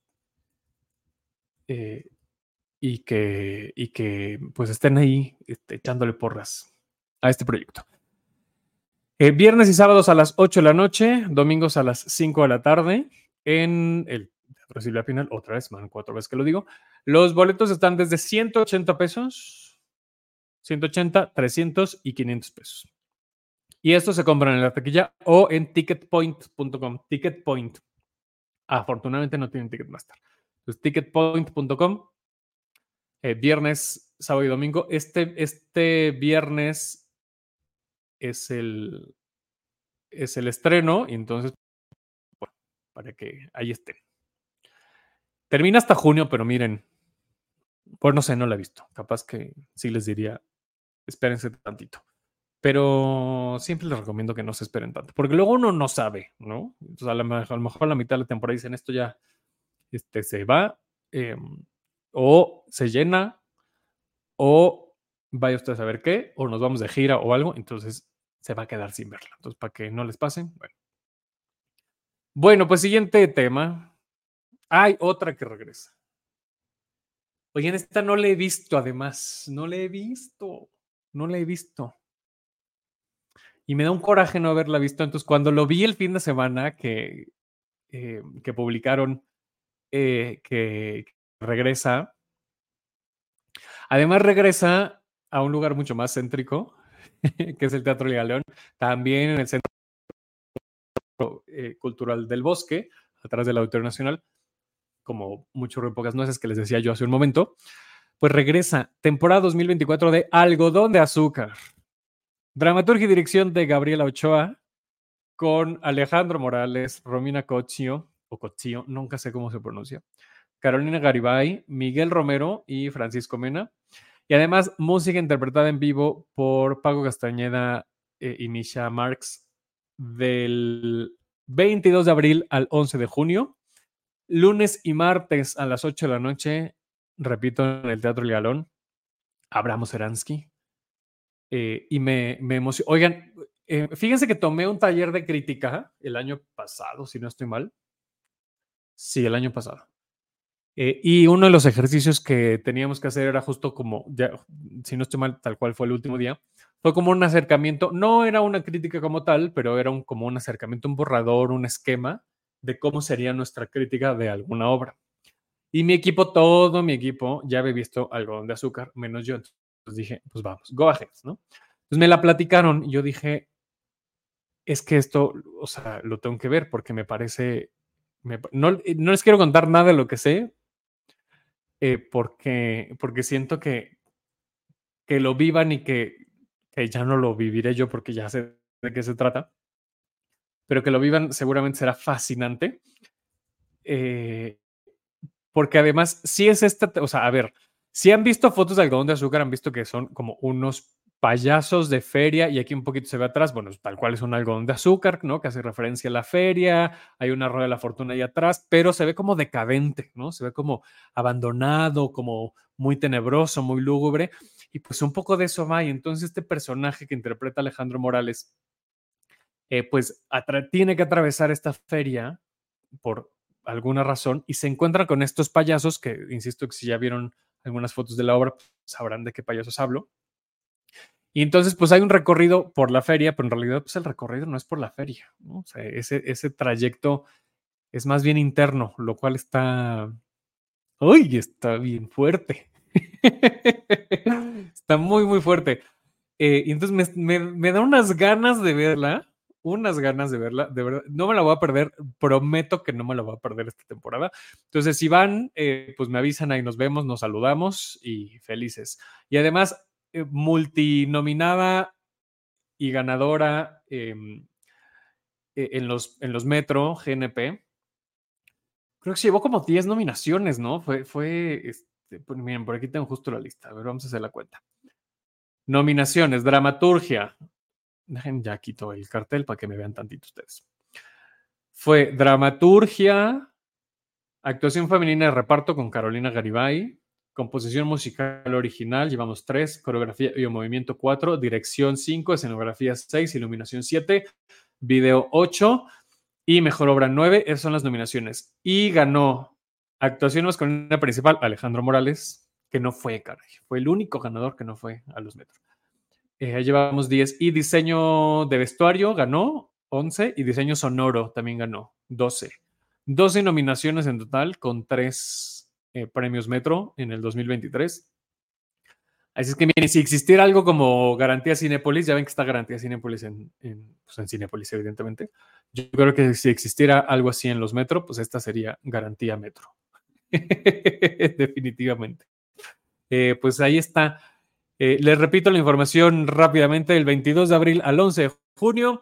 eh, y, que, y que pues estén ahí este, echándole porras a este proyecto. Eh, viernes y sábados a las ocho de la noche, domingos a las cinco de la tarde en el Teatro Silvia Pinal, otra vez, man, cuatro veces que lo digo. Los boletos están desde ciento ochenta pesos, ciento ochenta, trescientos y quinientos pesos. Y estos se compran en la taquilla o en ticketpoint punto com. Ticketpoint. Afortunadamente no tienen Ticketmaster. Entonces, ticketpoint punto com. Eh, viernes, sábado y domingo. Este, este viernes es el, es el estreno y entonces, bueno, para que ahí estén. Termina hasta junio, pero miren, pues no sé, no la he visto. Capaz que sí les diría, espérense tantito. Pero siempre les recomiendo que no se esperen tanto, porque luego uno no sabe, ¿no? Entonces, a, la, a lo mejor a la mitad de la temporada dicen esto ya este, se va, eh, o se llena, o vaya usted a saber qué, o nos vamos de gira o algo, entonces se va a quedar sin verla. Entonces, para que no les pasen, bueno. Bueno, pues siguiente tema. Hay otra que regresa. Oigan, esta no la he visto, además. No la he visto. No la he visto. Y me da un coraje no haberla visto. Entonces, cuando lo vi el fin de semana que, eh, que publicaron eh, que, que regresa, además regresa a un lugar mucho más céntrico, que es el Teatro Liga León, también en el Centro eh, Cultural del Bosque, atrás del Auditorio Nacional, como mucho ruido, pocas nueces que les decía yo hace un momento. Pues regresa temporada dos mil veinticuatro de Algodón de Azúcar. Dramaturgia y dirección de Gabriela Ochoa, con Alejandro Morales, Romina Coccio, o Coccio, nunca sé cómo se pronuncia, Carolina Garibay, Miguel Romero y Francisco Mena. Y además, música interpretada en vivo por Paco Castañeda eh, y Misha Marx del veintidós de abril al once de junio. Lunes y martes a las ocho de la noche, repito, en el Teatro Ligalón, Abraham Seransky. Eh, y me, me emocionó. Oigan, eh, fíjense que tomé un taller de crítica el año pasado, si no estoy mal. Sí, el año pasado. Eh, y uno de los ejercicios que teníamos que hacer era justo como, ya, si no estoy mal, tal cual fue el último día, fue como un acercamiento, no era una crítica como tal, pero era un, como un acercamiento, un borrador, un esquema de cómo sería nuestra crítica de alguna obra. Y mi equipo, todo mi equipo, ya había visto Algodón de Azúcar, menos yo. Entonces dije, pues vamos, go ahead, ¿no? Entonces me la platicaron y yo dije, es que esto, o sea, lo tengo que ver porque me parece, me, no, no les quiero contar nada de lo que sé, eh, porque, porque siento que, que lo vivan y que, que ya no lo viviré yo porque ya sé de qué se trata, pero que lo vivan seguramente será fascinante. Eh, porque además, si es esta, o sea, a ver, si han visto fotos de Algodón de Azúcar, han visto que son como unos payasos de feria y aquí un poquito se ve atrás, bueno, tal cual es un algodón de azúcar, ¿no? Que hace referencia a la feria, hay una rueda de la fortuna ahí atrás, pero se ve como decadente, ¿no? Se ve como abandonado, como muy tenebroso, muy lúgubre, y pues un poco de eso va, y entonces este personaje que interpreta Alejandro Morales, eh, pues tiene que atravesar esta feria por alguna razón y se encuentra con estos payasos que, insisto, que si ya vieron algunas fotos de la obra, sabrán de qué payasos hablo. Y entonces, pues hay un recorrido por la feria, pero en realidad, pues el recorrido no es por la feria, ¿no? O sea, ese, ese trayecto es más bien interno, lo cual está, uy, está bien fuerte. Está muy, muy fuerte. Eh, y entonces me, me, me da unas ganas de verla, unas ganas de verla, de verdad, no me la voy a perder, prometo que no me la voy a perder esta temporada. Entonces, si van, eh, pues me avisan, ahí nos vemos, nos saludamos y felices. Y además, eh, multinominada y ganadora eh, en, los, en los Metro, G N P. Creo que se llevó como diez nominaciones, ¿no? Fue, fue este, pues, miren, por aquí tengo justo la lista, a ver, vamos a hacer la cuenta. Nominaciones, dramaturgia. Dejen ya quito el cartel para que me vean tantito ustedes. Fue dramaturgia, actuación femenina de reparto con Carolina Garibay, composición musical original, llevamos tres, coreografía y movimiento cuatro, dirección cinco, escenografía seis, iluminación siete, video ocho y mejor obra nueve. Esas son las nominaciones. Y ganó actuación masculina principal Alejandro Morales, que no fue, caray. Fue el único ganador que no fue a los Metros. Eh, llevamos diez. Y diseño de vestuario ganó once y diseño sonoro también ganó doce. doce nominaciones en total con tres eh, premios Metro en el dos mil veintitrés. Así es que miren, si existiera algo como Garantía Cinépolis, ya ven que está Garantía Cinépolis en, en, pues en Cinépolis, evidentemente. Yo creo que si existiera algo así en los Metro, pues esta sería Garantía Metro. Definitivamente. Eh, pues ahí está. Eh, les repito la información rápidamente. El veintidós de abril al once de junio,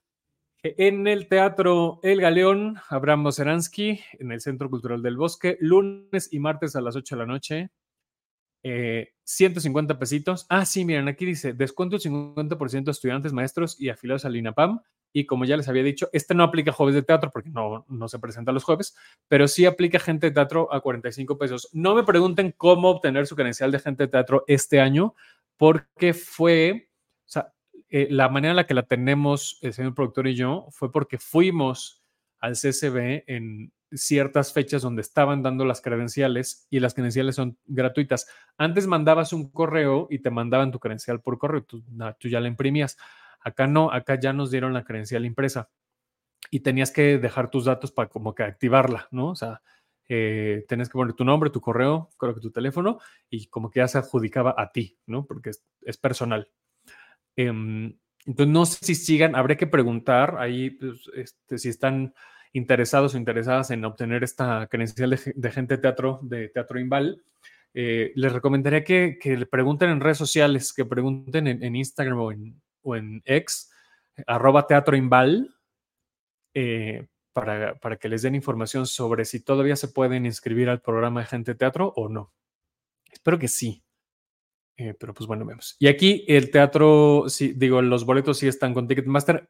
en el Teatro El Galeón, Abraham Moseransky, en el Centro Cultural del Bosque, lunes y martes a las ocho de la noche. Eh, ciento cincuenta pesitos. Ah, sí, miren, aquí dice descuento el cincuenta por ciento a estudiantes, maestros y afiliados al INAPAM. Y como ya les había dicho, este no aplica jueves de teatro porque no, no se presenta los jueves, pero sí aplica gente de teatro a cuarenta y cinco pesos. No me pregunten cómo obtener su credencial de gente de teatro este año, porque fue, o sea, eh, la manera en la que la tenemos el señor productor y yo fue porque fuimos al C C B en ciertas fechas donde estaban dando las credenciales y las credenciales son gratuitas. Antes mandabas un correo y te mandaban tu credencial por correo, tú, tú ya la imprimías. Acá no, acá ya nos dieron la credencial impresa y tenías que dejar tus datos para como que activarla, ¿no? O sea, eh, tenías que poner tu nombre, tu correo, creo que tu teléfono y como que ya se adjudicaba a ti, ¿no? Porque es, es personal. Eh, entonces, no sé si sigan, habría que preguntar ahí pues, este, si están interesados o interesadas en obtener esta credencial de, de gente de teatro, de Teatro Imbal. Eh, les recomendaría que, que le pregunten en redes sociales, que pregunten en, en Instagram o en, o en X, arroba Teatro Imbal, eh, para, para que les den información sobre si todavía se pueden inscribir al programa de gente de teatro o no. Espero que sí. Eh, pero pues bueno, vemos. Y aquí el teatro, sí, digo, los boletos sí están con Ticketmaster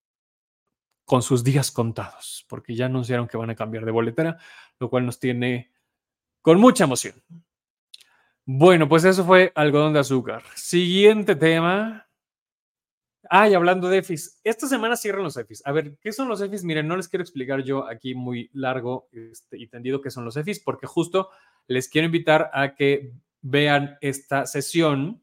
con sus días contados, porque ya anunciaron que van a cambiar de boletera, lo cual nos tiene con mucha emoción. Bueno, pues eso fue Algodón de Azúcar. Siguiente tema. Ah, y hablando de E F I s, esta semana cierran los E F I s. A ver, ¿qué son los E F I s? Miren, no les quiero explicar yo aquí muy largo este, y tendido qué son los E F I s, porque justo les quiero invitar a que vean esta sesión.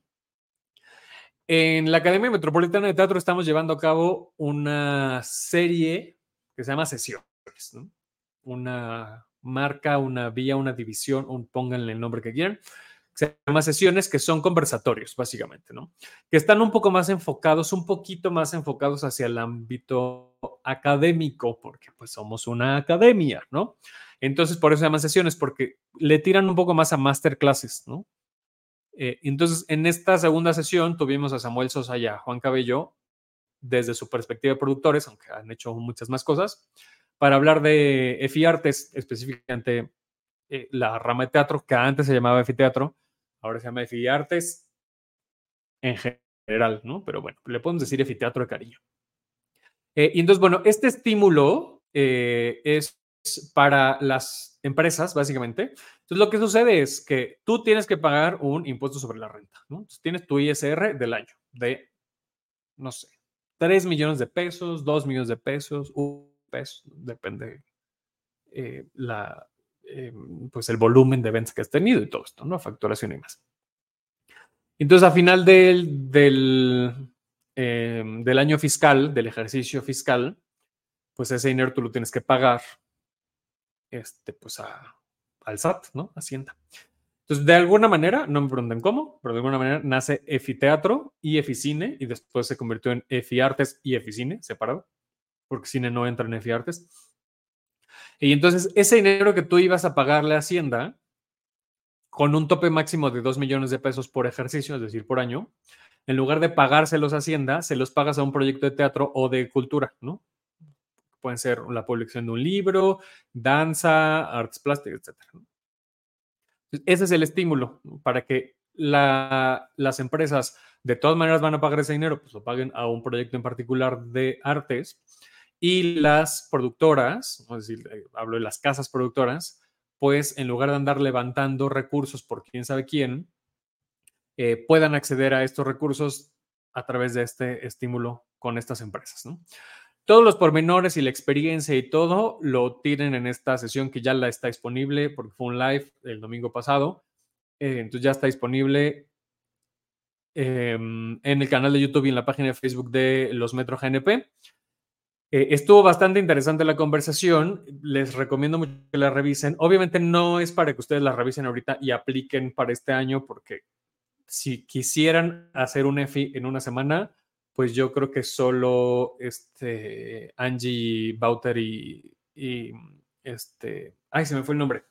En la Academia Metropolitana de Teatro estamos llevando a cabo una serie que se llama Sesiones, ¿no? Una, marca, una vía, una división, un, pónganle el nombre que quieran. Se llama sesiones, que son conversatorios, básicamente, ¿no? Que están un poco más enfocados, un poquito más enfocados hacia el ámbito académico, porque pues somos una academia, ¿no? Entonces, por eso se llaman sesiones, porque le tiran un poco más a masterclasses, ¿no? Eh, entonces, en esta segunda sesión tuvimos a Samuel Sosa y a Juan Cabello desde su perspectiva de productores, aunque han hecho muchas más cosas, para hablar de EFI Artes, específicamente eh, la rama de teatro, que antes se llamaba EFI Teatro, ahora se llama EFI Artes en general, ¿no? Pero bueno, le podemos decir EFI Teatro de cariño. Eh, y entonces, bueno, este estímulo eh, es para las empresas, básicamente. Entonces, lo que sucede es que tú tienes que pagar un impuesto sobre la renta, ¿no? Entonces, tienes tu I S R del año de, no sé, tres millones de pesos, dos millones de pesos, un peso, depende eh, la, eh, pues el volumen de ventas que has tenido y todo esto, ¿no? Facturación y más. Entonces, a final del, del, eh, del año fiscal, del ejercicio fiscal, pues ese dinero tú lo tienes que pagar este, pues a, al S A T, ¿no? Hacienda. Entonces, de alguna manera, no me pregunten cómo, pero de alguna manera nace EFI Teatro y EFI Cine y después se convirtió en EFI Artes y EFI Cine, separado, porque Cine no entra en EFI Artes. Y entonces, ese dinero que tú ibas a pagarle a Hacienda, con un tope máximo de dos millones de pesos por ejercicio, es decir, por año, en lugar de pagárselos a Hacienda, se los pagas a un proyecto de teatro o de cultura, ¿no? Pueden ser la publicación de un libro, danza, artes plásticas, etcétera. Ese es el estímulo para que la, las empresas de todas maneras van a pagar ese dinero, pues lo paguen a un proyecto en particular de artes, y las productoras, es decir, hablo de las casas productoras, pues en lugar de andar levantando recursos por quién sabe quién, eh, puedan acceder a estos recursos a través de este estímulo con estas empresas, ¿no? Todos los pormenores y la experiencia y todo lo tienen en esta sesión que ya la está disponible porque fue un live el domingo pasado. Eh, entonces ya está disponible eh, en el canal de YouTube y en la página de Facebook de Los Metro G N P. Eh, estuvo bastante interesante la conversación. Les recomiendo mucho que la revisen. Obviamente no es para que ustedes la revisen ahorita y apliquen para este año, porque si quisieran hacer un EFI en una semana, pues yo creo que solo este, Angie Bauter y, y este, ay, se me fue el nombre,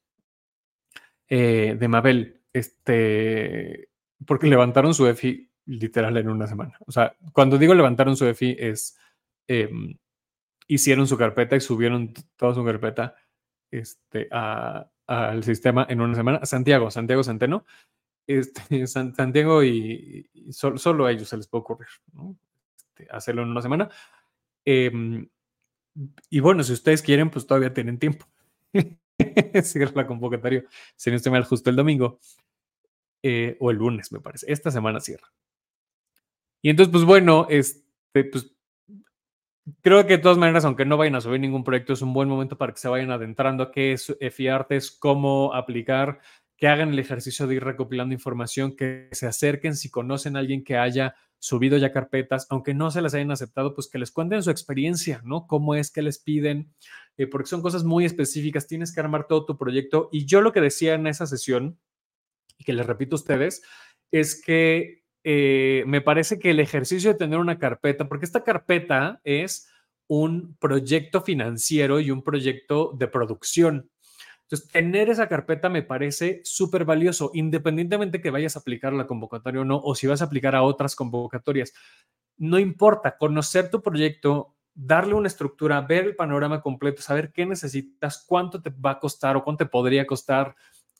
eh, de Mabel, este, porque levantaron su EFI literal en una semana. O sea, cuando digo levantaron su EFI es, eh, hicieron su carpeta y subieron toda su carpeta este, a, al sistema en una semana. Santiago, Santiago Centeno. Este, Santiago y, y solo, solo, a ellos se les puede ocurrir, ¿no? Este, hacerlo en una semana. Eh, y bueno, si ustedes quieren, pues todavía tienen tiempo. Cierra la convocatoria, si no estoy mal, justo el domingo eh, o el lunes, me parece. Esta semana cierra. Y entonces, pues bueno, este, pues creo que de todas maneras, aunque no vayan a subir ningún proyecto, es un buen momento para que se vayan adentrando a qué es EFI Artes, cómo aplicar, que hagan el ejercicio de ir recopilando información, que se acerquen si conocen a alguien que haya subido ya carpetas, aunque no se las hayan aceptado, pues que les cuenten su experiencia, ¿no? Cómo es que les piden, eh, porque son cosas muy específicas, tienes que armar todo tu proyecto. Y yo lo que decía en esa sesión, y que les repito a ustedes, es que eh, me parece que el ejercicio de tener una carpeta, porque esta carpeta es un proyecto financiero y un proyecto de producción. Entonces, tener esa carpeta me parece súper valioso, independientemente que vayas a aplicar la convocatoria o no, o si vas a aplicar a otras convocatorias. No importa, conocer tu proyecto, darle una estructura, ver el panorama completo, saber qué necesitas, cuánto te va a costar o cuánto te podría costar.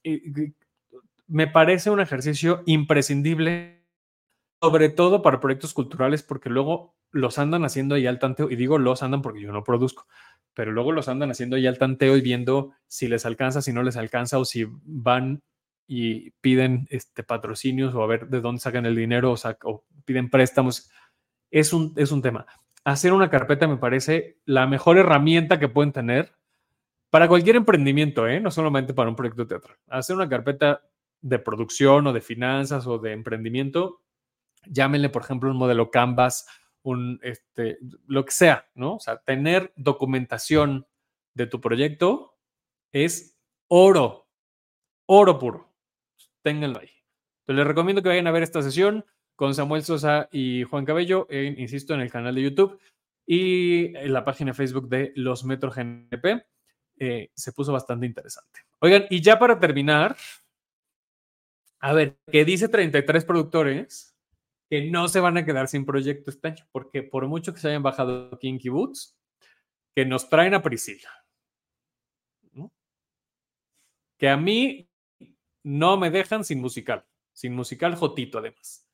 Me parece un ejercicio imprescindible, sobre todo para proyectos culturales, porque luego los andan haciendo ahí al tanteo, y digo los andan porque yo no produzco, pero luego los andan haciendo ahí al tanteo y viendo si les alcanza, si no les alcanza, o si van y piden este, patrocinios o a ver de dónde sacan el dinero o, saca, o piden préstamos. Es un, es un tema. Hacer una carpeta me parece la mejor herramienta que pueden tener para cualquier emprendimiento, ¿eh? No solamente para un proyecto de teatro. Hacer una carpeta de producción o de finanzas o de emprendimiento, llámenle, por ejemplo, un modelo Canvas, un, este, lo que sea, ¿no? O sea, tener documentación de tu proyecto es oro, oro puro. Ténganlo ahí. Entonces, les recomiendo que vayan a ver esta sesión con Samuel Sosa y Juan Cabello, en, insisto, en el canal de YouTube y en la página de Facebook de Los Metro G N P. Eh, se puso bastante interesante. Oigan, y ya para terminar, a ver, que dice treinta y tres productores que no se van a quedar sin proyecto este año, porque por mucho que se hayan bajado Kinky Boots, que nos traen a Priscila, ¿no? Que a mí no me dejan sin musical, sin musical Jotito además.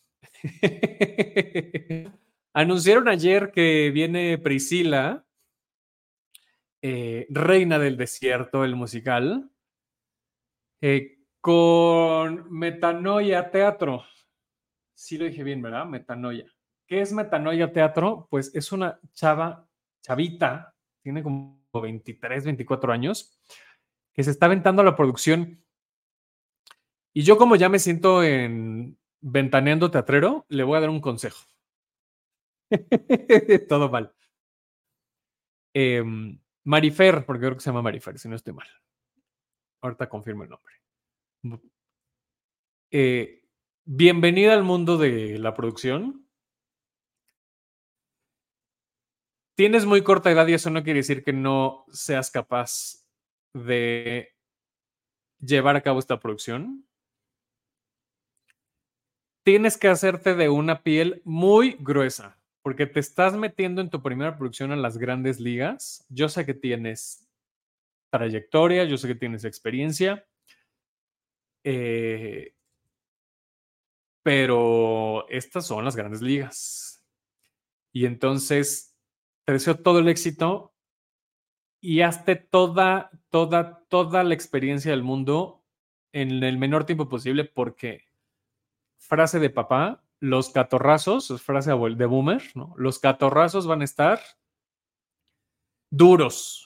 Anunciaron ayer que viene Priscila, eh, Reina del Desierto, el musical, eh, con Metanoia Teatro. Sí lo dije bien, ¿verdad? Metanoia. ¿Qué es Metanoia Teatro? Pues es una chava, chavita, tiene como veintitrés, veinticuatro años, que se está aventando a la producción. Y yo, como ya me siento en Ventaneando Teatrero, le voy a dar un consejo. Todo mal. Eh, Marifer, porque creo que se llama Marifer, si no estoy mal. Ahorita confirmo el nombre. Eh, bienvenida al mundo de la producción. Tienes muy corta edad y eso no quiere decir que no seas capaz de llevar a cabo esta producción. Tienes que hacerte de una piel muy gruesa, porque te estás metiendo en tu primera producción a las grandes ligas. Yo sé que tienes trayectoria, yo sé que tienes experiencia, eh, pero estas son las grandes ligas. Y entonces te deseo todo el éxito y hazte toda, toda, toda la experiencia del mundo en el menor tiempo posible, porque, frase de papá, los catorrazos, es frase de boomer, ¿no? Los catorrazos van a estar duros.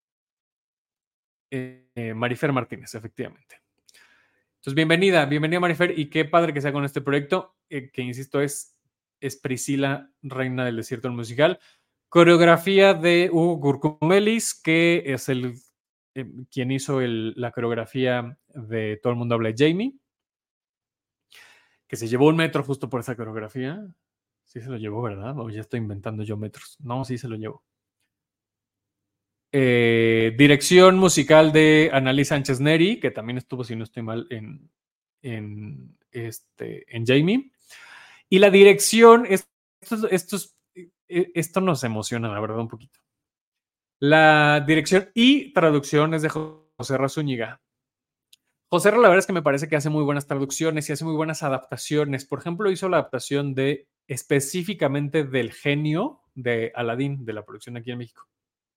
Eh, Marifer Martínez, efectivamente. Entonces, bienvenida, bienvenida Marifer, y qué padre que sea con este proyecto, eh, que insisto, es, es Priscila, Reina del Desierto, el musical. Coreografía de Hugo Gurcumelis, que es el eh, quien hizo el, la coreografía de Todo el Mundo Habla de Jamie, que se llevó un metro justo por esa coreografía. Sí se lo llevó, ¿verdad? O ya estoy inventando yo metros. No, sí se lo llevó. Eh, dirección musical de Annalise Sánchez Neri, que también estuvo, si no estoy mal, en, en, este, en Jamie. Y la dirección, esto, esto, esto nos emociona, la verdad, un poquito. La dirección y traducción es de José Razúñiga. José, la verdad es que me parece que hace muy buenas traducciones y hace muy buenas adaptaciones. Por ejemplo, hizo la adaptación de específicamente del genio de Aladdin, de la producción aquí en México.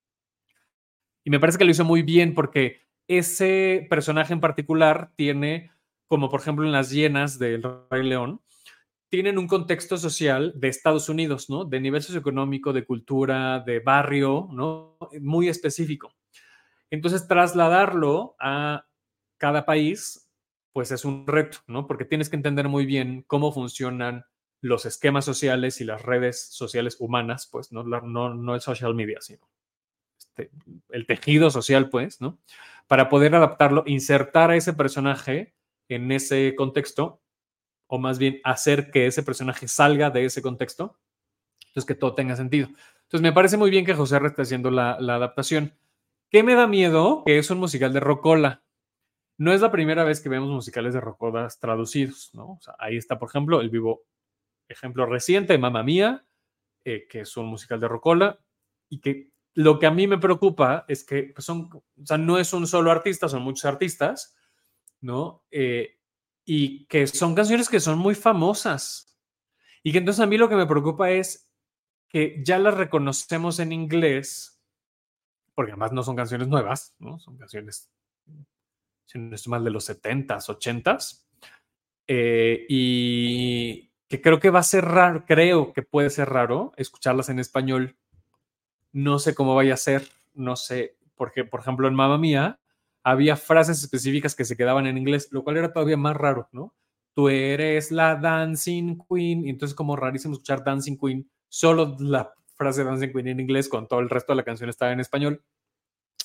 Y me parece que lo hizo muy bien, porque ese personaje en particular tiene, como por ejemplo en Las Hienas del Rey León, tienen un contexto social de Estados Unidos, ¿no? De nivel socioeconómico, de cultura, de barrio, ¿no? Muy específico. Entonces, trasladarlo a cada país, pues es un reto, ¿no? Porque tienes que entender muy bien cómo funcionan los esquemas sociales y las redes sociales humanas, pues, no, no, no el social media, sino este, el tejido social, pues, ¿no? Para poder adaptarlo, insertar a ese personaje en ese contexto, o más bien hacer que ese personaje salga de ese contexto, entonces que todo tenga sentido. Entonces me parece muy bien que José R. esté haciendo la, la adaptación. ¿Qué me da miedo? Que es un musical de Rocola. No es la primera vez que vemos musicales de Rocolas traducidos, ¿no? O sea, ahí está, por ejemplo, el vivo ejemplo reciente, Mamma Mía, eh, que es un musical de Rocola, y que lo que a mí me preocupa es que pues son, o sea, no es un solo artista, son muchos artistas, ¿no? Eh, y que son canciones que son muy famosas. Y que entonces a mí lo que me preocupa es que ya las reconocemos en inglés, porque además no son canciones nuevas, ¿no? Son canciones, si no estoy mal, de los setentas, ochentas. Eh, y que creo que va a ser raro, creo que puede ser raro escucharlas en español. No sé cómo vaya a ser, no sé, porque por ejemplo en Mamma Mía había frases específicas que se quedaban en inglés, lo cual era todavía más raro, ¿no? Tú eres la Dancing Queen, y entonces como rarísimo escuchar Dancing Queen, solo la frase Dancing Queen en inglés, con todo el resto de la canción estaba en español.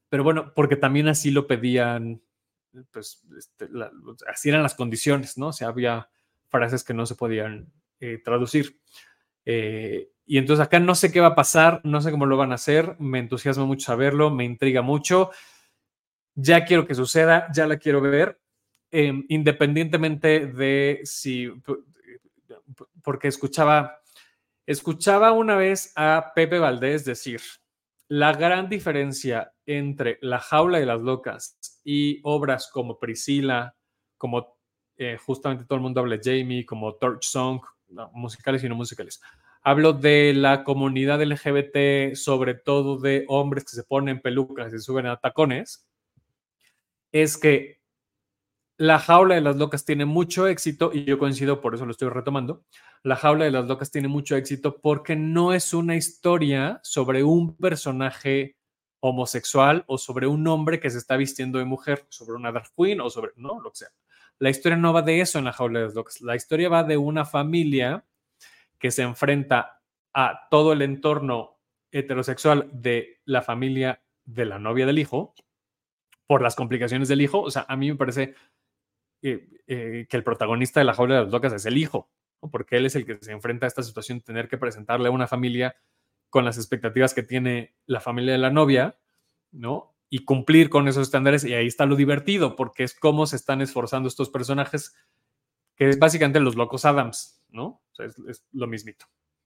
Pero bueno, porque también así lo pedían, pues este, la, así eran las condiciones, ¿no? O sea, había frases que no se podían eh, traducir. Eh, y entonces acá no sé qué va a pasar, no sé cómo lo van a hacer, me entusiasma mucho saberlo, me intriga mucho, ya quiero que suceda, ya la quiero ver, eh, independientemente de si, porque escuchaba, escuchaba una vez a Pepe Valdés decir, la gran diferencia entre La Jaula de las Locas y obras como Priscila, como eh, justamente todo el mundo habla de Jamie, como Torch Song, no, musicales y no musicales. Hablo de la comunidad L G B T, sobre todo de hombres que se ponen pelucas y se suben a tacones, es que La Jaula de las Locas tiene mucho éxito y yo coincido, por eso lo estoy retomando. La Jaula de las Locas tiene mucho éxito porque no es una historia sobre un personaje homosexual o sobre un hombre que se está vistiendo de mujer, sobre una drag queen o sobre, no, lo que sea. La historia no va de eso en La Jaula de las Locas. La historia va de una familia que se enfrenta a todo el entorno heterosexual de la familia de la novia del hijo por las complicaciones del hijo. O sea, a mí me parece eh, eh, que el protagonista de La Jaula de las Locas es el hijo, ¿no? Porque él es el que se enfrenta a esta situación de tener que presentarle a una familia con las expectativas que tiene la familia de la novia, ¿no? Y cumplir con esos estándares, y ahí está lo divertido, porque es cómo se están esforzando estos personajes, que es básicamente los locos Adams, ¿no? O sea, es, es lo mismito.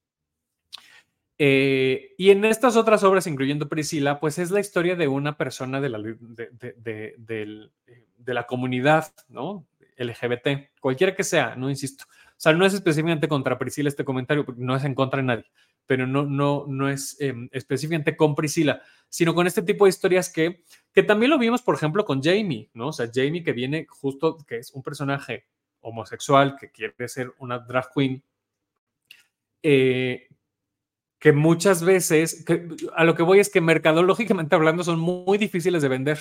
Eh, y en estas otras obras, incluyendo Priscila, pues es la historia de una persona de la, de, de, de, de, de la comunidad, ¿no? L G B T, cualquiera que sea, no insisto. O sea, no es específicamente contra Priscila este comentario, porque no es en contra de nadie, pero no, no, no es eh, específicamente con Priscila, sino con este tipo de historias que, que también lo vimos, por ejemplo, con Jamie, ¿no? O sea, Jamie que viene justo, que es un personaje homosexual que quiere ser una drag queen, eh, que muchas veces, que a lo que voy es que mercadológicamente hablando son muy difíciles de vender,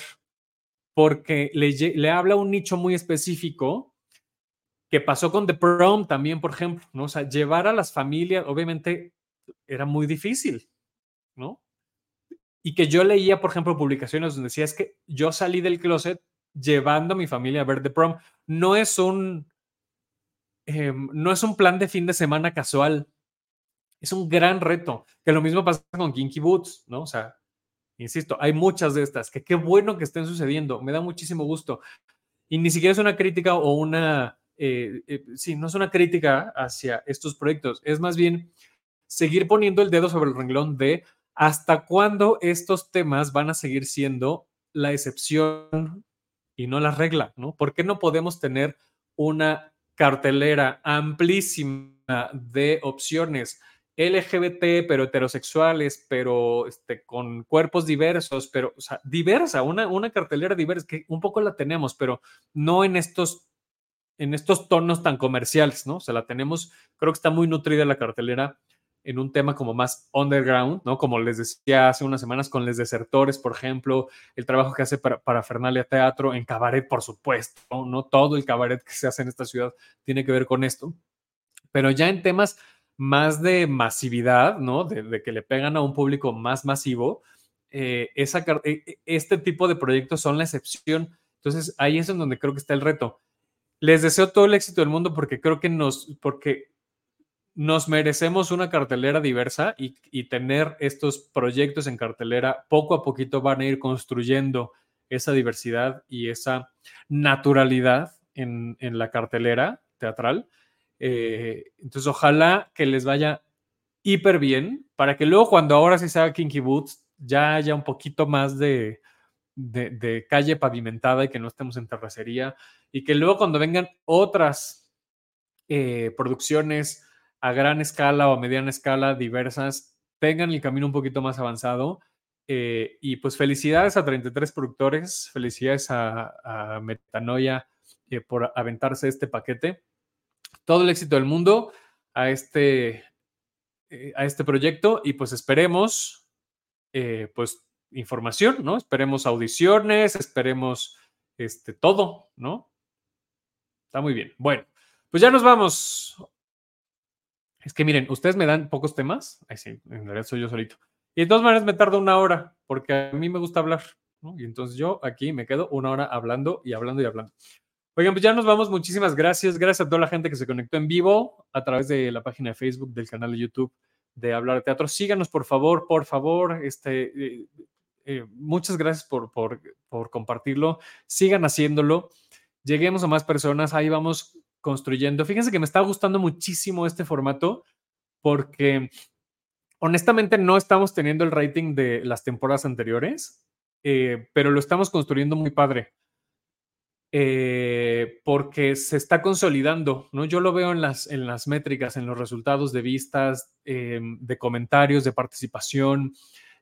porque le, le habla a un nicho muy específico, que pasó con The Prom también, por ejemplo, ¿no? O sea, llevar a las familias, obviamente, era muy difícil, ¿no? Y que yo leía, por ejemplo, publicaciones donde decía, es que yo salí del closet llevando a mi familia a ver The Prom. No es un, eh, no es un plan de fin de semana casual, es un gran reto, que lo mismo pasa con Kinky Boots, ¿no? O sea, insisto, hay muchas de estas, que qué bueno que estén sucediendo, me da muchísimo gusto. Y ni siquiera es una crítica o una, eh, eh, sí, no es una crítica hacia estos proyectos, es más bien seguir poniendo el dedo sobre el renglón de hasta cuándo estos temas van a seguir siendo la excepción y no la regla, ¿no? ¿Por qué no podemos tener una cartelera amplísima de opciones L G B T, pero heterosexuales, pero este, con cuerpos diversos, pero, o sea, diversa, una, una cartelera diversa, que un poco la tenemos, pero no en estos, en estos tonos tan comerciales, ¿no? O sea, la tenemos, creo que está muy nutrida la cartelera en un tema como más underground, ¿no? Como les decía hace unas semanas con Les Desertores, por ejemplo, el trabajo que hace para, para Fernalia Teatro, en cabaret, por supuesto, ¿no? No todo el cabaret que se hace en esta ciudad tiene que ver con esto, pero ya en temas más de masividad, ¿no? De, de que le pegan a un público más masivo, eh, esa, este tipo de proyectos son la excepción. Entonces, ahí es en donde creo que está el reto. Les deseo todo el éxito del mundo porque creo que nos, porque nos merecemos una cartelera diversa y, y tener estos proyectos en cartelera poco a poquito van a ir construyendo esa diversidad y esa naturalidad en, en la cartelera teatral. Eh, entonces, ojalá que les vaya hiper bien para que luego, cuando ahora sí sea Kinky Boots, ya haya un poquito más de, de, de calle pavimentada y que no estemos en terracería. Y que luego, cuando vengan otras eh, producciones a gran escala o a mediana escala diversas, tengan el camino un poquito más avanzado. Eh, y pues felicidades a treinta y tres productores, felicidades a, a Metanoia eh, por aventarse este paquete. Todo el éxito del mundo a este, eh, a este proyecto y pues esperemos eh, pues información, ¿no? Esperemos audiciones, esperemos este, todo, ¿no? Está muy bien. Bueno, pues ya nos vamos. Es que miren, ustedes me dan pocos temas. Ay, sí, en realidad soy yo solito. Y de todas maneras me tarda una hora, porque a mí me gusta hablar. ¿no? Y entonces yo aquí me quedo una hora hablando y hablando y hablando. Oigan, pues ya nos vamos. Muchísimas gracias. Gracias a toda la gente que se conectó en vivo a través de la página de Facebook, del canal de YouTube de Hablar de Teatro. Síganos, por favor, por favor. Este, eh, eh, muchas gracias por, por, por compartirlo. Sigan haciéndolo. Lleguemos a más personas. Ahí vamos construyendo. Fíjense que me está gustando muchísimo este formato porque honestamente no estamos teniendo el rating de las temporadas anteriores, eh, pero lo estamos construyendo muy padre. Eh, porque se está consolidando, ¿no? Yo lo veo en las, en las métricas, en los resultados de vistas, eh, de comentarios, de participación,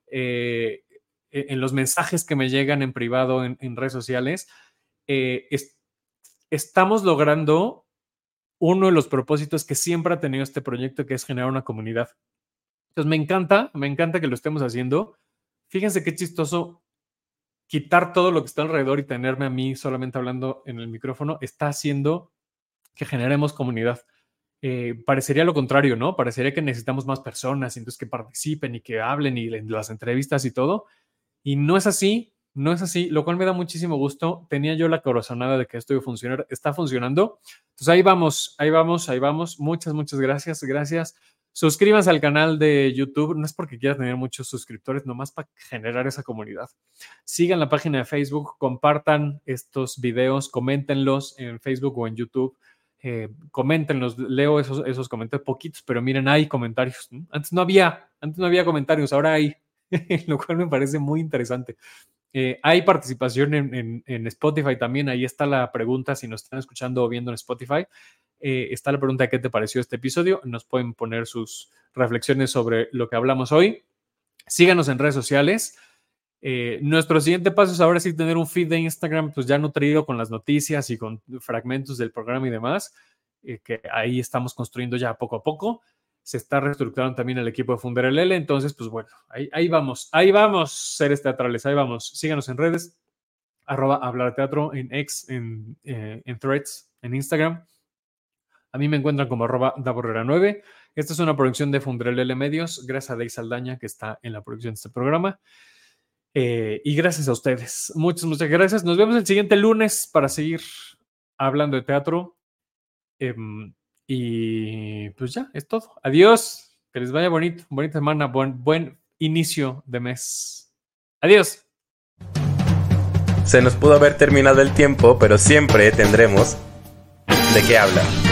eh, en los mensajes que me llegan en privado en, en redes sociales. Eh, es, estamos logrando uno de los propósitos que siempre ha tenido este proyecto, que es generar una comunidad. Entonces me encanta, me encanta que lo estemos haciendo. Fíjense qué chistoso. Quitar todo lo que está alrededor y tenerme a mí solamente hablando en el micrófono está haciendo que generemos comunidad. Eh, parecería lo contrario, ¿no? Parecería que necesitamos más personas, entonces que participen y que hablen y en las entrevistas y todo. Y no es así, no es así, lo cual me da muchísimo gusto. Tenía yo la corazonada de que esto iba a funcionar, está funcionando. Entonces ahí vamos, ahí vamos, ahí vamos. Muchas, muchas gracias, gracias. Suscríbanse al canal de YouTube, no es porque quiera tener muchos suscriptores, nomás para generar esa comunidad. Sigan la página de Facebook, compartan estos videos, coméntenlos en Facebook o en YouTube. Eh, coméntenlos, leo esos, esos comentarios, poquitos, pero miren, hay comentarios, ¿no? Antes no había, antes no había comentarios, ahora hay, lo cual me parece muy interesante. Eh, hay participación en, en, en Spotify también, ahí está la pregunta, si nos están escuchando o viendo en Spotify. Eh, está la pregunta de qué te pareció este episodio. Nos pueden poner sus reflexiones sobre lo que hablamos hoy. Síganos en redes sociales. Eh, nuestro siguiente paso es ahora sí tener un feed de Instagram pues ya nutrido con las noticias y con fragmentos del programa y demás, eh, que ahí estamos construyendo ya poco a poco. Se está reestructurando también el equipo de Funder L L, entonces pues bueno, ahí, ahí vamos, ahí vamos, seres teatrales, ahí vamos. Síganos en redes, arroba Hablar Teatro, en X, en, eh, en Threads, en Instagram. A mí me encuentran como arroba Daborrera nueve. Esta es una producción de Funderelele Medios, gracias a Dey Saldaña, que está en la producción de este programa. Eh, y gracias a ustedes. Muchas, muchas gracias. Nos vemos el siguiente lunes para seguir hablando de teatro. Eh, y pues ya, es todo. Adiós. Que les vaya bonito. Bonita semana. Buen, buen inicio de mes. Adiós. Se nos pudo haber terminado el tiempo, pero siempre tendremos de qué hablar.